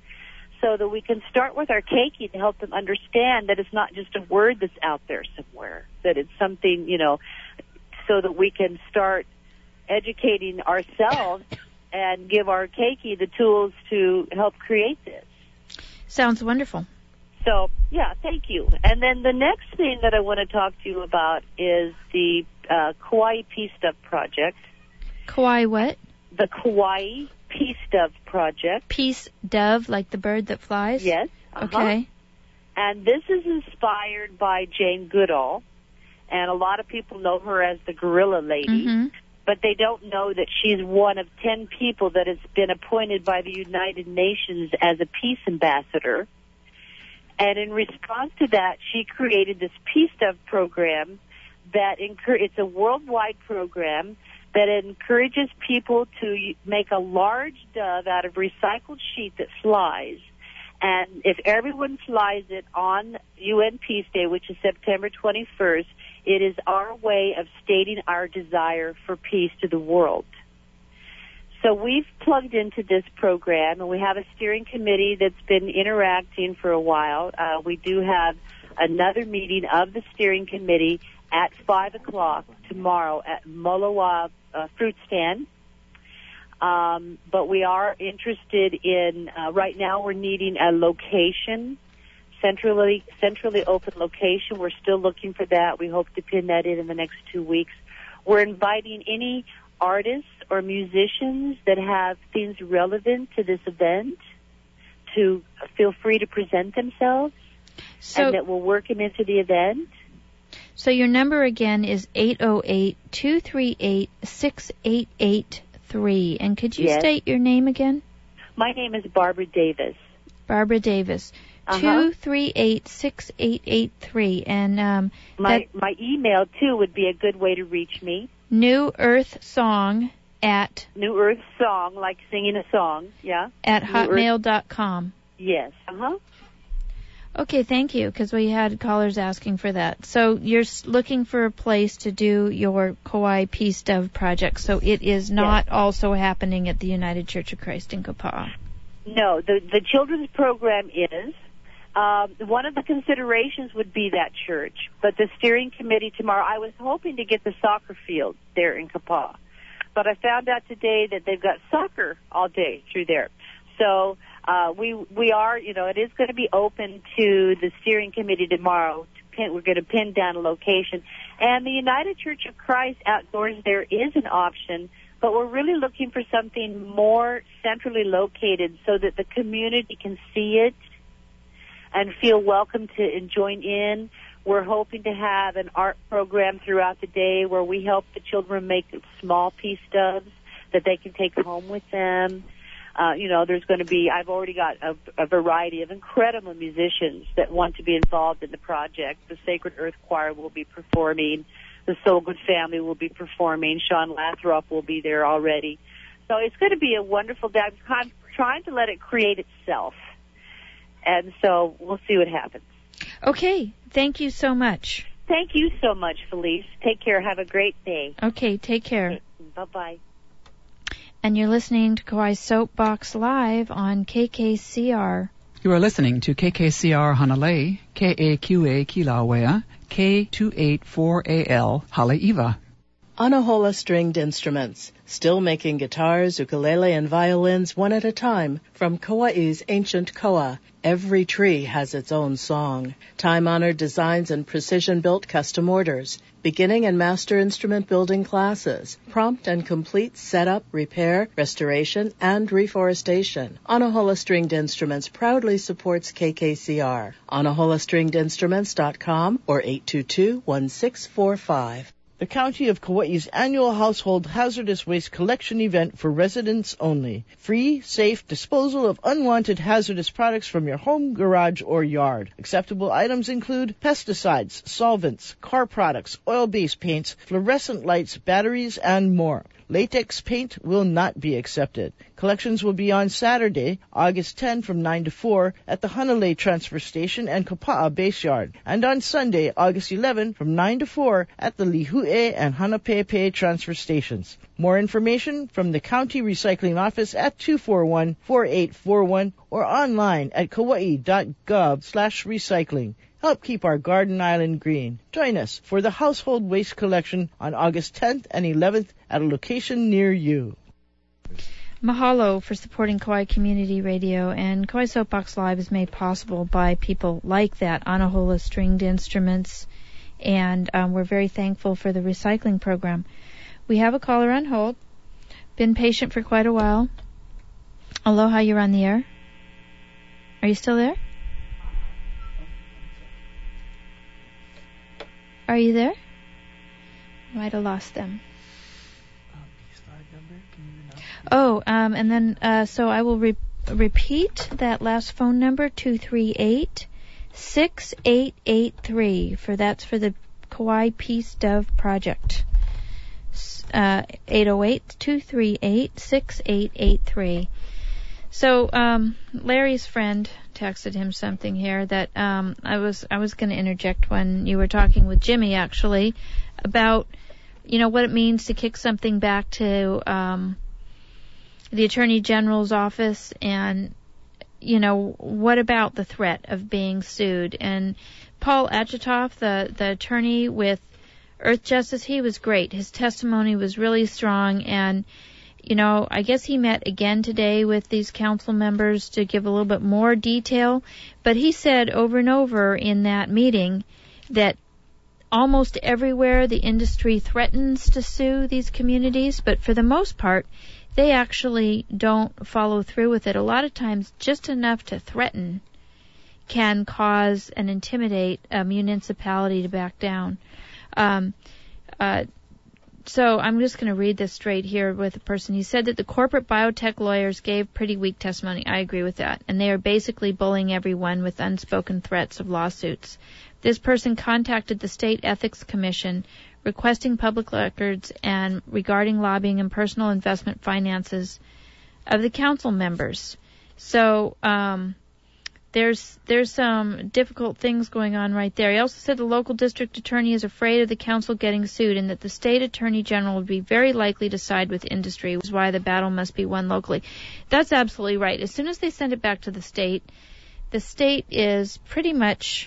S16: so that we can start with our keiki to help them understand that it's not just a word that's out there somewhere, that it's something, you know, so that we can start educating ourselves and give our keiki the tools to help create this.
S2: Sounds wonderful.
S16: So, yeah, thank you. And then the next thing that I want to talk to you about is the uh, Kauai Peace Dove Project.
S2: Kauai what?
S16: The Kauai Peace Dove Project.
S2: Peace dove, like the bird that flies?
S16: Yes. Uh-huh.
S2: Okay.
S16: And this is inspired by Jane Goodall, and a lot of people know her as the Gorilla Lady,
S2: mm-hmm.
S16: but they don't know that she's one of ten people that has been appointed by the United Nations as a peace ambassador. And in response to that, she created this Peace Dove program that encour- it's a worldwide program that encourages people to make a large dove out of recycled sheet that flies. And if everyone flies it on U N Peace Day, which is September twenty-first, it is our way of stating our desire for peace to the world. So we've plugged into this program, and we have a steering committee that's been interacting for a while. Uh, we do have another meeting of the steering committee at five o'clock tomorrow at Molowa uh, Fruit Stand. Um, but we are interested in, uh, right now we're needing a location, centrally centrally open location. We're still looking for that. We hope to pin that in in the next two weeks. We're inviting any artists or musicians that have things relevant to this event to feel free to present themselves, so, and that will work them into the event.
S2: So your number again is eight oh eight, two three eight, six eight eight three. And could you
S16: Yes.
S2: state your name again?
S16: My name is Barbara Davis.
S2: Barbara Davis.
S16: Uh-huh.
S2: two three eight, six eight eight three. And um,
S16: My
S2: that
S16: my email too would be a good way to reach me.
S2: New Earth Song at
S16: New Earth Song, like singing a song, yeah.
S2: at
S16: New Earth-
S2: hotmail dot com.
S16: Yes. Uh huh.
S2: Okay, thank you, because we had callers asking for that. So you're s- looking for a place to do your Kauai Peace Dove project. So it is not also happening at the United Church of Christ in Kapaa.
S16: No, the the children's program is. Um, one of the considerations would be that church, but the steering committee tomorrow, I was hoping to get the soccer field there in Kapaa, but I found out today that they've got soccer all day through there. So uh, we we are, you know, it is going to be open to the steering committee tomorrow. To pin, we're going to pin down a location. And the United Church of Christ outdoors there is an option, but we're really looking for something more centrally located so that the community can see it and feel welcome to join in. We're hoping to have an art program throughout the day where we help the children make small peace doves that they can take home with them. Uh, you know, there's going to be, I've already got a, a variety of incredible musicians that want to be involved in the project. The Sacred Earth Choir will be performing. The Soul Good Family will be performing. Sean Lathrop will be there already. So it's going to be a wonderful day. I'm kind of trying to let it create itself. And so we'll see what happens.
S2: Okay, thank you so much.
S16: Thank you so much, Felice. Take care. Have a great day.
S2: Okay, take care.
S16: Okay, bye-bye.
S2: And you're listening to Kauai Soapbox Live on K K C R.
S17: You are listening to K K C R Hanalei, K A Q A Kilauea, K two eighty-four A L Haleiwa.
S18: Anahola Stringed Instruments, still making guitars, ukulele, and violins one at a time from Kauai's ancient koa. Every tree has its own song. Time-honored designs and precision-built custom orders. Beginning and master instrument building classes. Prompt and complete setup, repair, restoration, and reforestation. Anahola Stringed Instruments proudly supports K K C R. anahola stringed instruments dot com or eight two two, one six four five.
S19: The County of Kauai's annual Household Hazardous Waste Collection event for residents only. Free, safe disposal of unwanted hazardous products from your home, garage, or yard. Acceptable items include pesticides, solvents, car products, oil-based paints, fluorescent lights, batteries, and more. Latex paint will not be accepted. Collections will be on Saturday, August tenth from nine to four at the Hanalei Transfer Station and Kapaa Base Yard, and on Sunday, August eleventh from nine to four at the Lihue and Hanapepe Transfer Stations. More information from the County Recycling Office at two four one, four eight four one or online at kauai.gov slash recycling. Help keep our garden island green. Join us for the household waste collection on August tenth and eleventh at a location near you.
S2: Mahalo for supporting Kauai Community Radio, and Kauai Soapbox Live is made possible by people like that, Anahola Stringed Instruments, and um, we're very thankful for the recycling program. We have a caller on hold, been patient for quite a while. Aloha, you're on the air. Are you still there? Are you there? Might have lost them. Oh, um, and then, uh, so I will re- repeat that last phone number, two three eight, six eight eight three, for that's for the Kauai Peace Dove Project. Uh, eight oh eight, two three eight, six eight eight three. So, um, Larry's friend texted him something here that, um, I was, I was gonna interject when you were talking with Jimmy, actually, about, you know, what it means to kick something back to, um, the Attorney General's office, and, you know, what about the threat of being sued? And Paul Achitoff, the, the attorney with Earth Justice, he was great. His testimony was really strong, and, you know, I guess he met again today with these council members to give a little bit more detail, but he said over and over in that meeting that almost everywhere the industry threatens to sue these communities, but for the most part, they actually don't follow through with it. A lot of times, just enough to threaten can cause and intimidate a municipality to back down. Um, uh, so I'm just going to read this straight here with a person. He said that the corporate biotech lawyers gave pretty weak testimony. I agree with that. And they are basically bullying everyone with unspoken threats of lawsuits. This person contacted the State Ethics Commission requesting public records and regarding lobbying and personal investment finances of the council members. So, um, There's there's some difficult things going on right there. He also said the local district attorney is afraid of the council getting sued and that the state attorney general would be very likely to side with industry, which is why the battle must be won locally. That's absolutely right. As soon as they send it back to the state, the state is pretty much,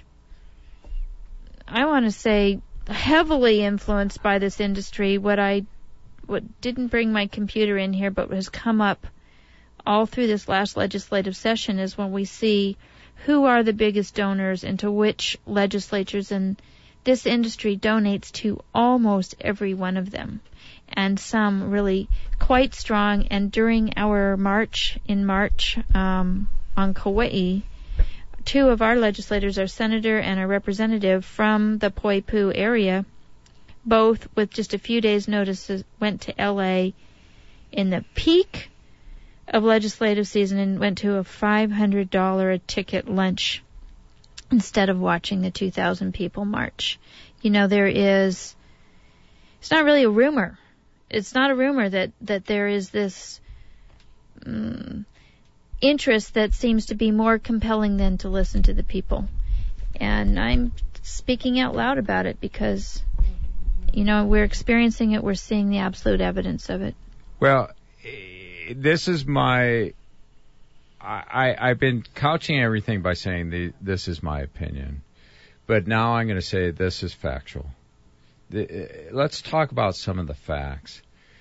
S2: I want to say, heavily influenced by this industry. What I what didn't bring my computer in here but has come up all through this last legislative session is when we see who are the biggest donors and to which legislatures, and this industry donates to almost every one of them, and some really quite strong. And during our march in March um, on Kauai, two of our legislators, our senator and a representative from the Poipu area, both with just a few days' notice, went to L A in the peak of legislative season and went to a five hundred dollars a ticket lunch instead of watching the two thousand people march. You know, there is, it's not really a rumor. It's not a rumor that, that there is this um, interest that seems to be more compelling than to listen to the people. And I'm speaking out loud about it because, you know, we're experiencing it. We're seeing the absolute evidence of it.
S5: Well, this is my, I, I've been couching everything by saying the, this is my opinion, but now I'm going to say this is factual. The, let's talk about some of the facts.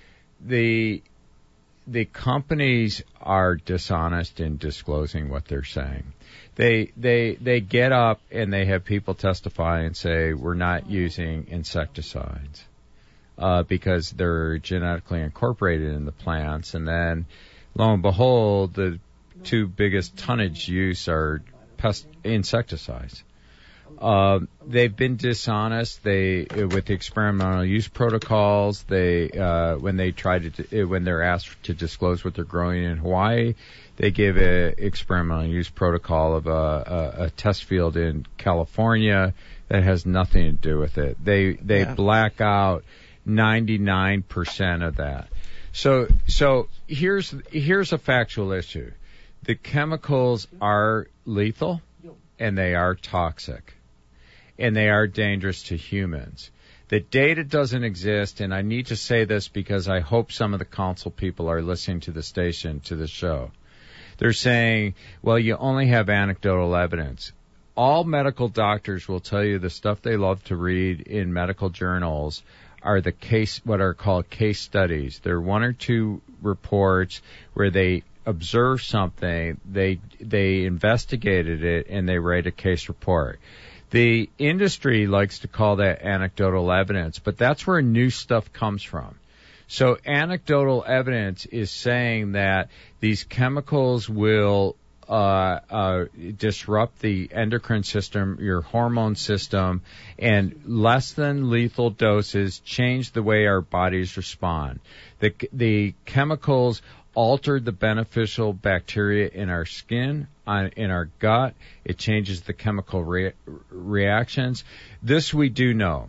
S5: The, the companies are dishonest in disclosing what they're saying. They, they, they get up and they have people testify and say, we're not using insecticides. Uh, because they're genetically incorporated in the plants, and then, lo and behold, the two biggest tonnage use are pest insecticides. Uh, they've been dishonest. They, with the experimental use protocols, they uh, when they try to when they're asked to disclose what they're growing in Hawaii, they give a experimental use protocol of a, a, a test field in California that has nothing to do with it. They they yeah. black out ninety-nine percent of that. So, so here's, here's a factual issue. The chemicals are lethal and they are toxic and they are dangerous to humans. The data doesn't exist, and I need to say this because I hope some of the council people are listening to the station, to the show. They're saying, well, you only have anecdotal evidence. All medical doctors will tell you the stuff they love to read in medical journals are the case, what are called case studies. There are one or two reports where they observe something, they they investigated it, and they write a case report. The industry likes to call that anecdotal evidence, but that's where new stuff comes from. So anecdotal evidence is saying that these chemicals will Uh, uh, disrupt the endocrine system, your hormone system, and less than lethal doses change the way our bodies respond. The, the chemicals alter the beneficial bacteria in our skin, on, in our gut. It changes the chemical re- reactions. This we do know.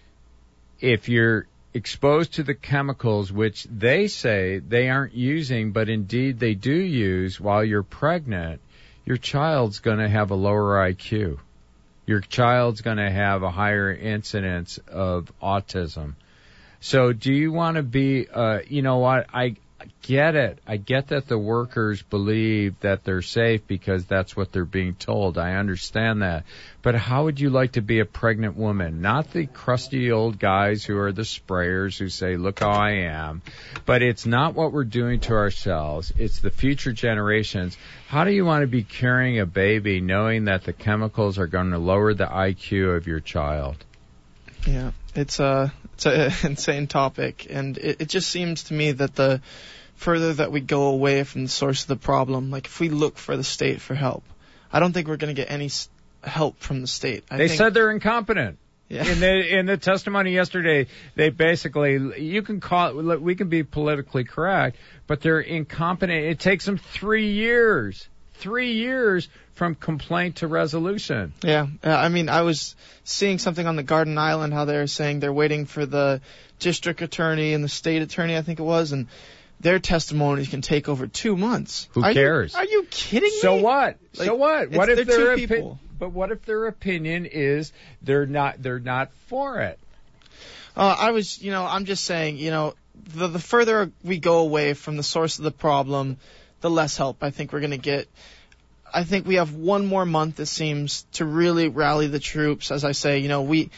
S5: If you're exposed to the chemicals which they say they aren't using, but indeed they do use while you're pregnant, your child's going to have a lower I Q. Your child's going to have a higher incidence of autism. So do you want to be, uh, you know what, I get it. I get that the workers believe that they're safe because that's what they're being told. I understand that. But how would you like to be a pregnant woman? Not the crusty old guys who are the sprayers who say, look how I am. But it's not what we're doing to ourselves. It's the future generations. How do you want to be carrying a baby knowing that the chemicals are going to lower the I Q of your child?
S7: Yeah, it's a, it's an insane topic, and it, it just seems to me that the further that we go away from the source of the problem, like if we look for the state for help, I don't think we're going to get any help from the state. I
S5: they
S7: think,
S5: said they're incompetent. Yeah. In the in the testimony yesterday, they basically, you can call it, we can be politically correct, but they're incompetent. It takes them three years, three years from complaint to resolution.
S7: Yeah, uh, I mean, I was seeing something on the Garden Island, how they're saying they're waiting for the district attorney and the state attorney, I think it was, and their testimonies can take over two months.
S5: Who
S7: are
S5: cares?
S7: You, are you kidding
S5: so
S7: me?
S5: What?
S7: Like,
S5: so what? What if
S7: they're
S5: their
S7: two
S5: opi-
S7: people?
S5: But what if their opinion is they're not they're not for it?
S7: Uh, I was, you know, I'm just saying, you know, the the further we go away from the source of the problem, the less help I think we're going to get. I think we have one more month, it seems, to really rally the troops. As I say, you know, we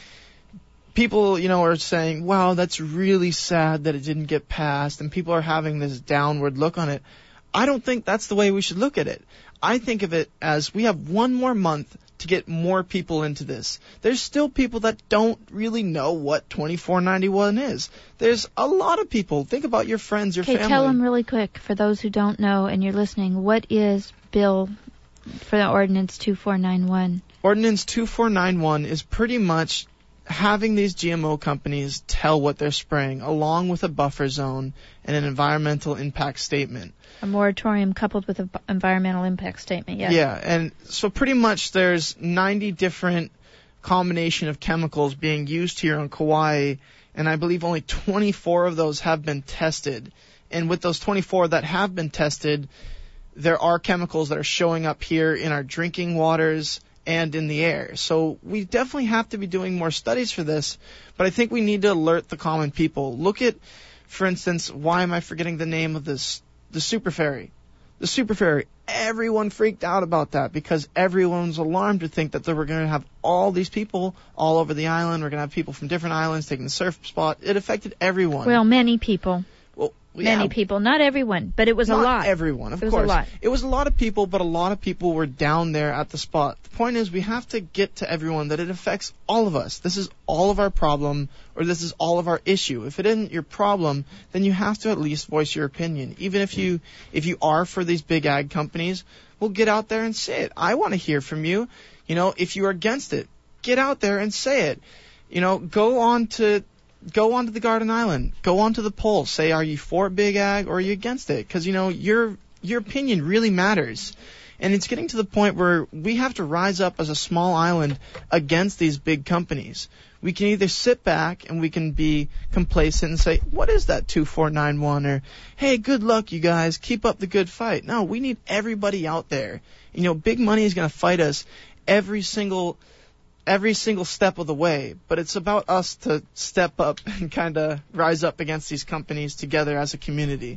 S7: people, you know, are saying, wow, that's really sad that it didn't get passed, and people are having this downward look on it. I don't think that's the way we should look at it. I think of it as we have one more month to get more people into this. There's still people that don't really know what twenty-four ninety-one is. There's a lot of people. Think about your friends, your
S2: okay,
S7: family.
S2: Tell them really quick, for those who don't know and you're listening, what is Bill for the Ordinance twenty-four ninety-one?
S7: Ordinance twenty-four ninety-one is pretty much having these G M O companies tell what they're spraying, along with a buffer zone and an environmental impact statement.
S2: A moratorium coupled with an environmental impact statement, yes.
S7: Yeah, and so pretty much there's ninety different combination of chemicals being used here on Kauai, and I believe only twenty-four of those have been tested. And with those twenty-four that have been tested, there are chemicals that are showing up here in our drinking waters and in the air. So we definitely have to be doing more studies for this, but I think we need to alert the common people. Look at, for instance, why am I forgetting the name of this? The Super Ferry. The Super Ferry. Everyone freaked out about that because everyone was alarmed to think that they were going to have all these people all over the island. We're going to have people from different islands taking the surf spot. It affected everyone.
S2: Well, many people.
S7: Well,
S2: many
S7: yeah,
S2: people. Not everyone, but it was
S7: not
S2: a lot.
S7: everyone, of
S2: it
S7: course.
S2: Was a lot.
S7: It was a lot of people, but a lot of people were down there at the spot. The point is, we have to get to everyone that it affects all of us. This is all of our problem, or this is all of our issue. If it isn't your problem, then you have to at least voice your opinion. Even if you if you are for these big ag companies, well, get out there and say it. I want to hear from you. You know, if you are against it, get out there and say it. You know, go on to Go onto the Garden Island. Go onto the poll. Say, are you for big ag or are you against it? Because, you know, your your opinion really matters. And it's getting to the point where we have to rise up as a small island against these big companies. We can either sit back and we can be complacent and say, what is that twenty-four ninety-one? Or, hey, good luck, you guys. Keep up the good fight. No, we need everybody out there. You know, big money is going to fight us every single every single step of the way, but it's about us to step up and kind of rise up against these companies together as a community.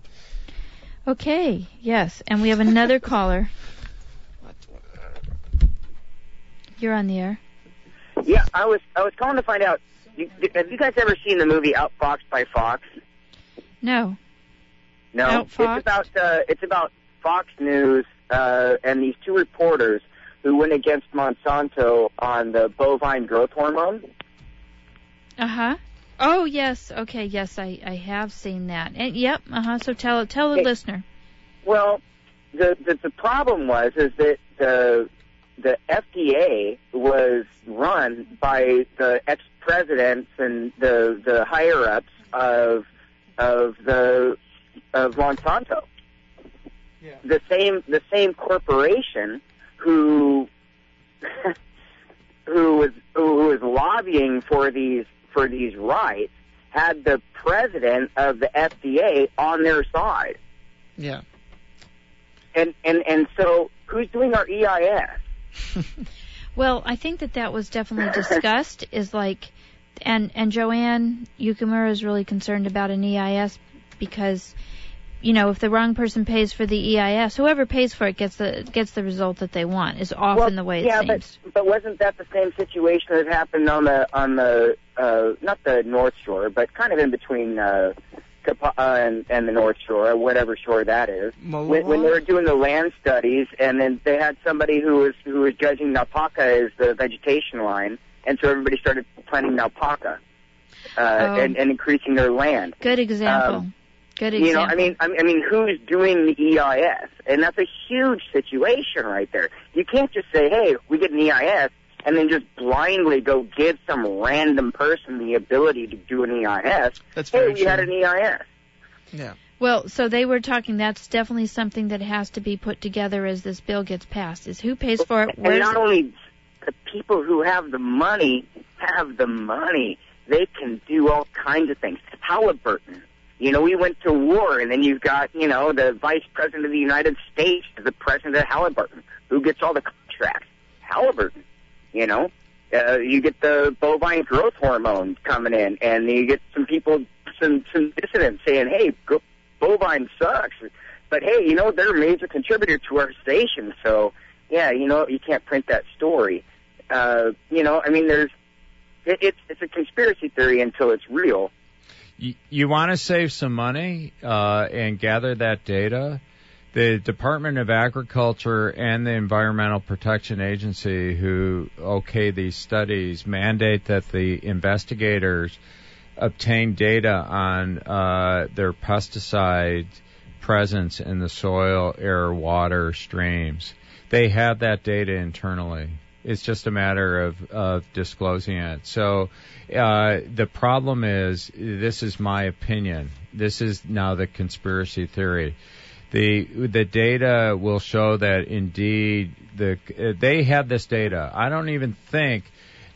S2: Okay, yes, and we have another caller. You're on the air.
S11: Yeah, I was I was calling to find out, you, have you guys ever seen the movie Outfoxed by Fox?
S2: No.
S11: No,
S2: Outfoxed?
S11: it's about uh, it's about Fox News uh, and these two reporters who went against Monsanto on the bovine growth hormone.
S2: Uh-huh. Oh, yes. Okay, yes, I, I have seen that. And, yep, uh-huh. So tell tell the
S11: hey,
S2: listener.
S11: Well, the, the the problem was is that the the F D A was run by the ex-presidents and the the higher-ups of of the of Monsanto. Yeah. The same the same corporation who who was who was lobbying for these for these rights had the president of the F D A on their side.
S7: Yeah.
S11: And and and so who's doing our E I S?
S2: Well, I think that that was definitely discussed. Is like, and and Joanne Yukimura is really concerned about an E I S because, you know, if the wrong person pays for the E I S, whoever pays for it gets the gets the result that they want. Is often
S11: well,
S2: the way it
S11: yeah,
S2: seems.
S11: but but wasn't that the same situation that happened on the on the uh, not the North Shore, but kind of in between uh, Kapa, uh, and, and the North Shore, whatever shore that is, when, when they were doing the land studies, and then they had somebody who was who was judging Naupaka as the vegetation line, and so everybody started planting Naupaka uh,
S2: oh.
S11: and, and increasing their land.
S2: Good example.
S11: Um,
S2: Good example.
S11: You know, I mean, I mean, I mean, who's doing the E I S? And that's a huge situation right there. You can't just say, "Hey, we get an E I S," and then just blindly go give some random person the ability to do an E I S.
S7: That's
S11: hey,
S7: very
S11: we
S7: true.
S11: had an E I S.
S7: Yeah.
S2: Well, so they were talking, that's definitely something that has to be put together as this bill gets passed, is who pays for it,
S11: And
S2: where's
S11: not
S2: it?
S11: only the people who have the money have the money, they can do all kinds of things. Halliburton. You know, we went to war, and then you've got, you know, the Vice President of the United States, the President of Halliburton, who gets all the contracts. Halliburton, you know. Uh, you get the bovine growth hormones coming in, and you get some people, some, some dissidents saying, hey, go, bovine sucks. But, hey, you know, they're a major contributor to our station, so, yeah, you know, you can't print that story. Uh, you know, I mean, there's, it, it's, it's a conspiracy theory until it's real.
S5: You, you want to save some money uh, and gather that data? The Department of Agriculture and the Environmental Protection Agency, who okay these studies, mandate that the investigators obtain data on uh, their pesticide presence in the soil, air, water, streams. They have that data internally. It's just a matter of, of disclosing it. So uh, the problem is, this is my opinion. This is now the conspiracy theory. The the data will show that indeed the they have this data. I don't even think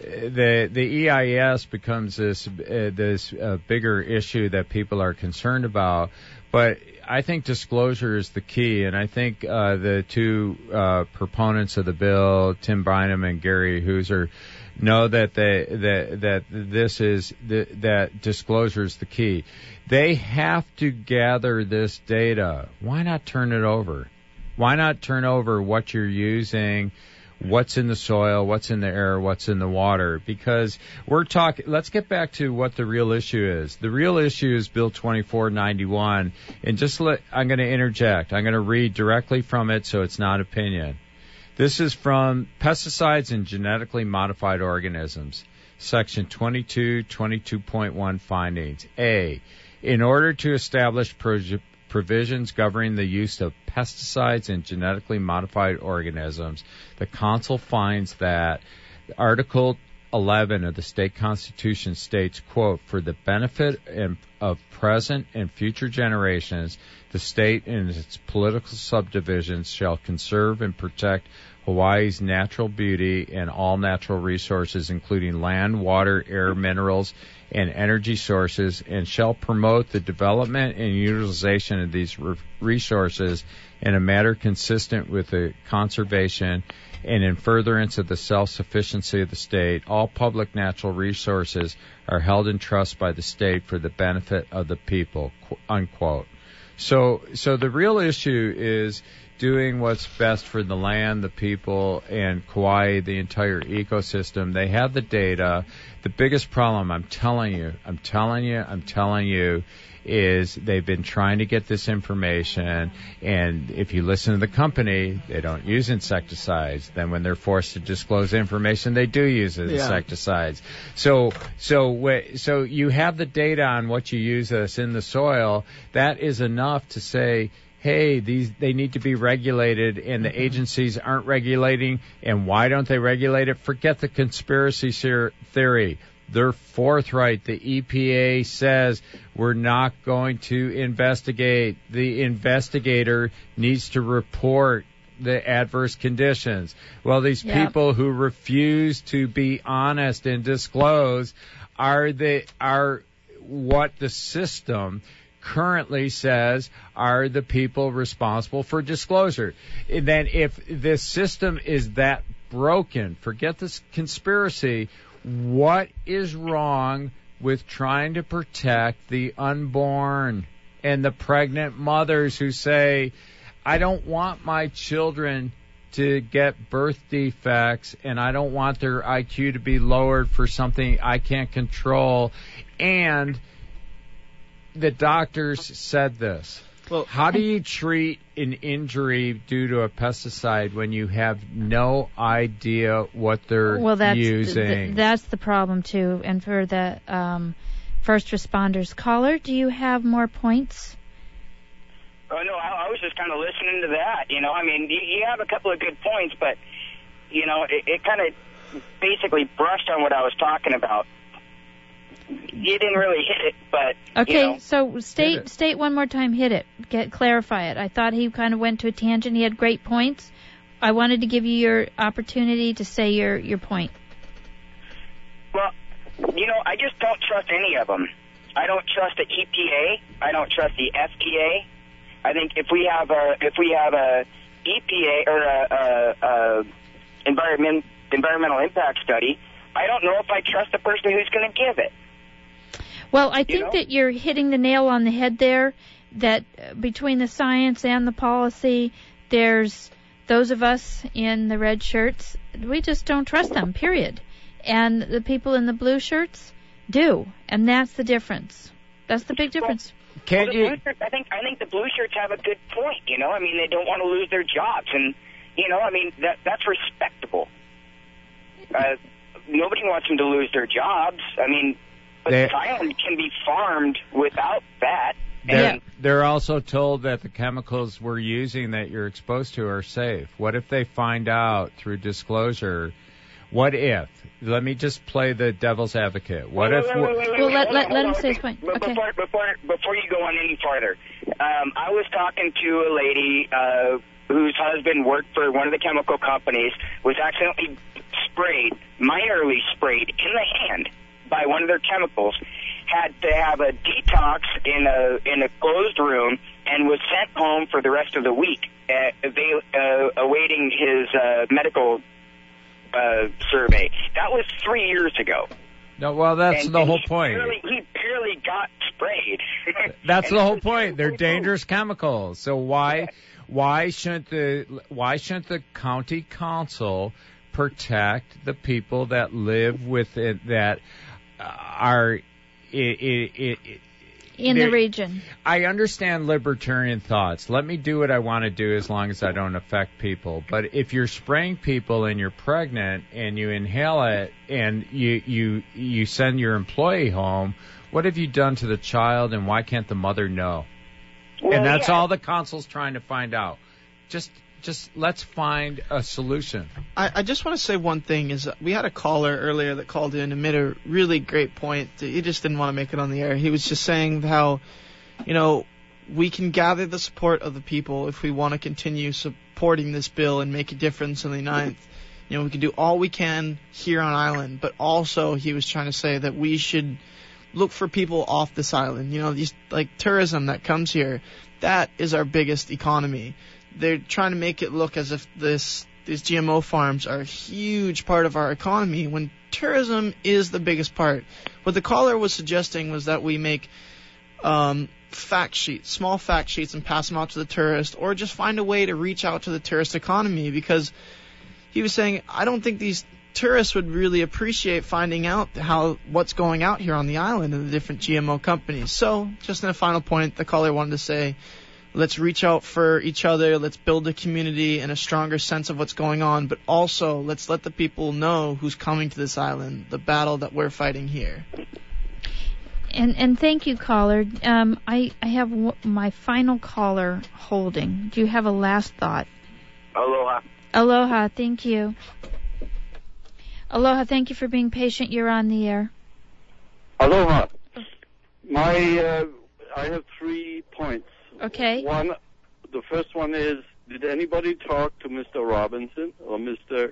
S5: the the E I S becomes this uh, this uh, bigger issue that people are concerned about. But I think disclosure is the key, and I think uh, the two uh, proponents of the bill, Tim Bynum and Gary Hooser, know that they that that this is the, that disclosure is the key. They have to gather this data. Why not turn it over? Why not turn over what you're using, what's in the soil, what's in the air, what's in the water? Because we're talking, let's get back to what the real issue is. The real issue is Bill twenty-four ninety-one. And just let, I'm going to interject. I'm going to read directly from it so it's not opinion. This is from Pesticides and Genetically Modified Organisms, Section twenty-two twenty-two point one findings. A, in order to establish pro- provisions governing the use of pesticides and genetically modified organisms, the Council finds that Article eleven of the state constitution states, quote, for the benefit of present and future generations, the state and its political subdivisions shall conserve and protect Hawaii's natural beauty and all natural resources, including land, water, air, minerals, and energy sources, and shall promote the development and utilization of these re- resources in a manner consistent with the conservation and in furtherance of the self-sufficiency of the state. All public natural resources are held in trust by the state for the benefit of the people, unquote. So, so the real issue is doing what's best for the land, the people, and Kauai, the entire ecosystem. They have the data. The biggest problem, I'm telling you, I'm telling you, I'm telling you, is they've been trying to get this information, and if you listen to the company, they don't use insecticides. Then when they're forced to disclose information, they do use insecticides. Yeah. So, so, so you have the data on what you use that's in the soil. That is enough to say, hey, these they need to be regulated, and the agencies aren't regulating. And why don't they regulate it? Forget the conspiracy theory. They're forthright. The E P A says we're not going to investigate. The investigator needs to report the adverse conditions. Well, these yep. people who refuse to be honest and disclose are the are what the system currently says are the people responsible for disclosure. And then if this system is that broken, forget this conspiracy, what is wrong with trying to protect the unborn and the pregnant mothers who say, I don't want my children to get birth defects, and I don't want their I Q to be lowered for something I can't control, and the doctors said this. Well, how do you treat an injury due to a pesticide when you have no idea what they're
S2: well, that's
S5: using?
S2: Th- that's the problem, too. And for the um, first responders, caller, do you have more points?
S20: Oh, no, I, I was just kind of listening to that. You know, I mean, you, you have a couple of good points, but, you know, it, it kind of
S11: basically brushed on what I was talking about. You didn't really hit it, but
S2: Okay,
S11: you know.
S2: so state state one more time. Hit it. Get clarify it. I thought he kind of went to a tangent. He had great points. I wanted to give you your opportunity to say your your point.
S11: Well, you know, I just don't trust any of them. I don't trust the E P A. I don't trust the F D A. I think if we have a if we have a E P A or a, a, a environment environmental impact study, I don't know if I trust the person who's going to give it.
S2: Well, I think
S11: You know?
S2: that you're hitting the nail on the head there, that uh, between the science and the policy, there's those of us in the red shirts, we just don't trust them, period. And the people in the blue shirts do, and that's the difference. That's the big difference.
S11: Well, the blue shirts, I think I think the blue shirts have a good point. You know, I mean, they don't want to lose their jobs, and you know, I mean, that that's respectable. Uh, nobody wants them to lose their jobs. I mean, but
S5: They-
S11: this island can be farmed without that.
S5: They're,
S11: And
S5: they're also told that the chemicals we're using that you're exposed to are safe. What if they find out through disclosure? What if? Let me just play the devil's advocate. What
S11: Wait,
S5: if?
S11: wait, wait, wait, wait,
S2: Well,
S11: wait,
S2: let-
S11: hold
S2: let-
S11: on,
S2: let
S11: hold
S2: him
S11: on.
S2: say his point.
S11: Be-
S2: Okay.
S11: Before, before, before you go on any farther, um, I was talking to a lady uh, whose husband worked for one of the chemical companies, was accidentally sprayed, minorly sprayed in the hand by one of their chemicals, had to have a detox in a in a closed room, and was sent home for the rest of the week, uh, they, uh, awaiting his uh, medical uh, survey. That was three years ago.
S5: No, well, that's
S11: And-
S5: the
S11: and
S5: whole
S11: he
S5: point.
S11: Barely, he barely got sprayed.
S5: That's the whole point. They're dangerous chemicals. So why why shouldn't the why shouldn't the county council protect the people that live with it, that are i i i
S2: In the
S5: they're-
S2: region.
S5: I understand libertarian thoughts. Let me do what I want to do as long as I don't affect people. But if you're spraying people and you're pregnant and you inhale it and you you you send your employee home, what have you done to the child, and why can't the mother know?
S11: Well,
S5: and that's
S11: yeah.
S5: all the council's trying to find out. Just just let's find a solution.
S7: I, I just want to say one thing is that we had a caller earlier that called in and made a really great point. He just didn't want to make it on the air. He was just saying how, you know, we can gather the support of the people if we want to continue supporting this bill and make a difference in the ninth. You know, we can do all we can here on island, but also he was trying to say that we should look for people off this island. You know, these like tourism that comes here, that is our biggest economy. They're trying to make it look as if this these G M O farms are a huge part of our economy when tourism is the biggest part. What the caller was suggesting was that we make um, fact sheets, small fact sheets, and pass them out to the tourist, or just find a way to reach out to the tourist economy, because he was saying, I don't think these tourists would really appreciate finding out how what's going out here on the island and the different G M O companies. So, just in a final point, the caller wanted to say, let's reach out for each other, let's build a community and a stronger sense of what's going on, but also let's let the people know who's coming to this island, the battle that we're fighting here.
S2: And and thank you, caller. Um, I I have w- my final caller holding. Do you have a last thought?
S11: Aloha.
S2: Aloha. Thank you. Aloha. Thank you for being patient. You're on the air.
S21: Aloha. My, uh, I have three points.
S2: Okay.
S21: One, the first one is, did anybody talk to Mister Robinson or Mister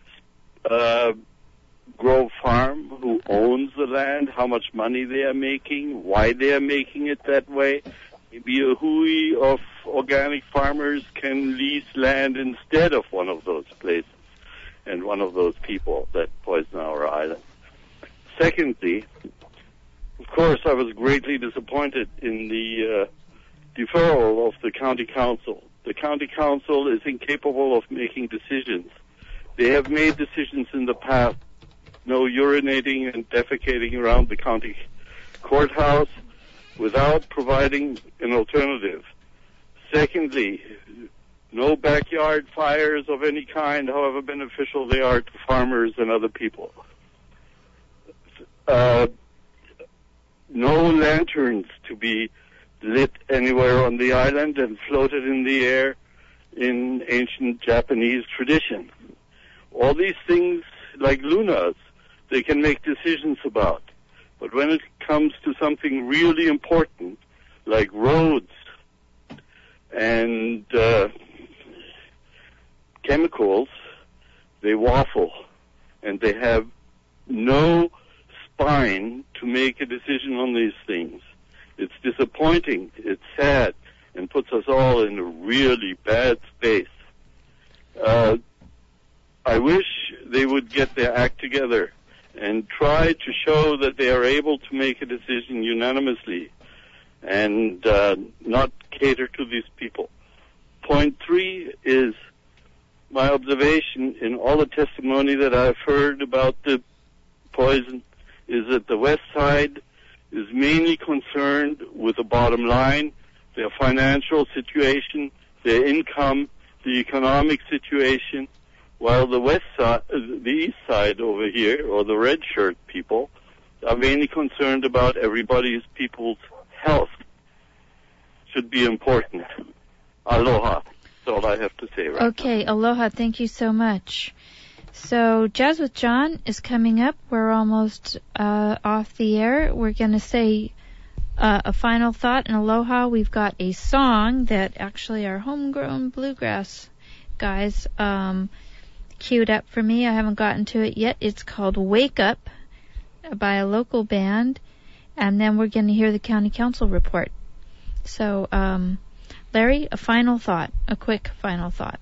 S21: Uh, Grove Farm, who owns the land, how much money they are making, why they are making it that way? Maybe a hui of organic farmers can lease land instead of one of those places and one of those people that poison our island. Secondly, of course, I was greatly disappointed in the uh, deferral of the county council. The county council is incapable of making decisions. They have made decisions in the past, no urinating and defecating around the county courthouse without providing an alternative. Secondly, no backyard fires of any kind, however beneficial they are to farmers and other people. Uh, no lanterns to be lit anywhere on the island and floated in the air in ancient Japanese tradition. All these things like lunas, they can make decisions about. But when it comes to something really important, like roads and uh, chemicals, they waffle, and they have no spine to make a decision on these things. It's disappointing, it's sad, and puts us all in a really bad space. Uh, I wish they would get their act together and try to show that they are able to make a decision unanimously and uh, not cater to these people. Point three is my observation in all the testimony that I've heard about the poison is that the West Side is mainly concerned with the bottom line, their financial situation, their income, the economic situation, while the West Side, the East Side over here, or the red shirt people, are mainly concerned about everybody's people's health. Should be important. Aloha. That's all I have to say right
S2: Okay, aloha. Thank you so much. So, Jazz with John is coming up. We're almost uh, off the air. We're going to say uh, a final thought and aloha. We've got a song that actually our homegrown bluegrass guys um, queued up for me. I haven't gotten to it yet. It's called Wake Up by a local band. And then we're going to hear the county council report. So, um, Larry, a final thought, a quick final thought.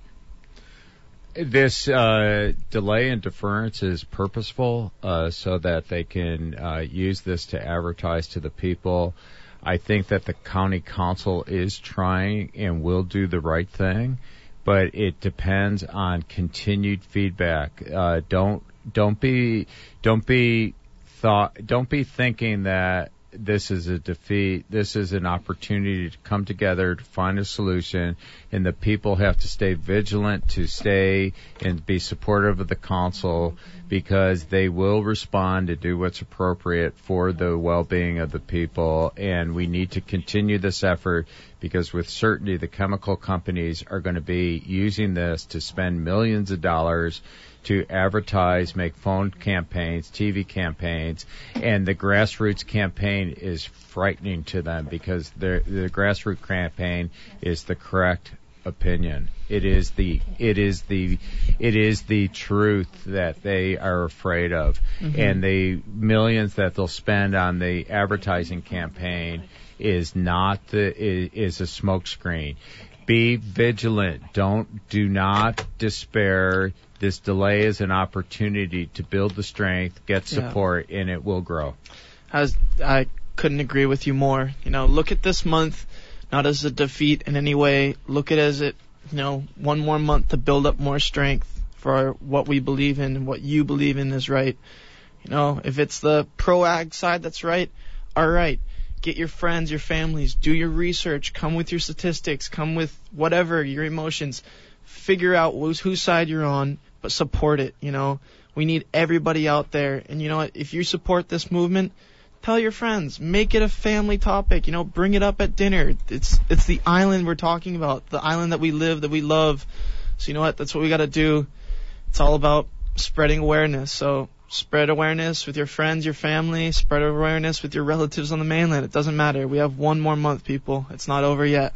S5: This uh, delay and deference is purposeful uh, so that they can uh, use this to advertise to the people. I think that the county council is trying and will do the right thing, but it depends on continued feedback. Uh, don't don't be don't be thought don't be thinking that this is a defeat. This is an opportunity to come together to find a solution, and the people have to stay vigilant, to stay and be supportive of the council, because they will respond to do what's appropriate for the well-being of the people. And we need to continue this effort, because with certainty the chemical companies are going to be using this to spend millions of dollars to advertise, make phone campaigns, T V campaigns, and the grassroots campaign is frightening to them, because the, the grassroots campaign is the correct opinion. It is the it is the it is the truth that they are afraid of, mm-hmm. and the millions that they'll spend on the advertising campaign is not the is, is a smokescreen. Be vigilant. Don't do not despair. This delay is an opportunity to build the strength, get support, yeah. and it will grow.
S7: I, was, I couldn't agree with you more. You know, look at this month not as a defeat in any way. Look at it as it, you know, one more month to build up more strength for our, what we believe in and what you believe in is right. You know, if it's the pro-ag side that's right, all right. Get your friends, your families, do your research, come with your statistics, come with whatever, your emotions. Figure out whose, whose side you're on, but support it, you know. We need everybody out there. And you know what? If you support this movement, tell your friends. Make it a family topic, you know. Bring it up at dinner. It's it's the island we're talking about, the island that we live, that we love. So you know what? That's what we got to do. It's all about spreading awareness. So spread awareness with your friends, your family. Spread awareness with your relatives on the mainland. It doesn't matter. We have one more month, people. It's not over yet.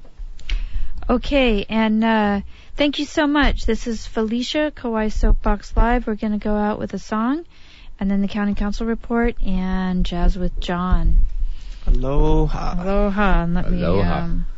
S2: Okay, and uh, thank you so much. This is Felicia, Kauai Soapbox Live. We're going to go out with a song, and then the County Council report, and Jazz with John.
S7: Aloha.
S2: Aloha. And let
S5: Aloha.
S2: me... Um,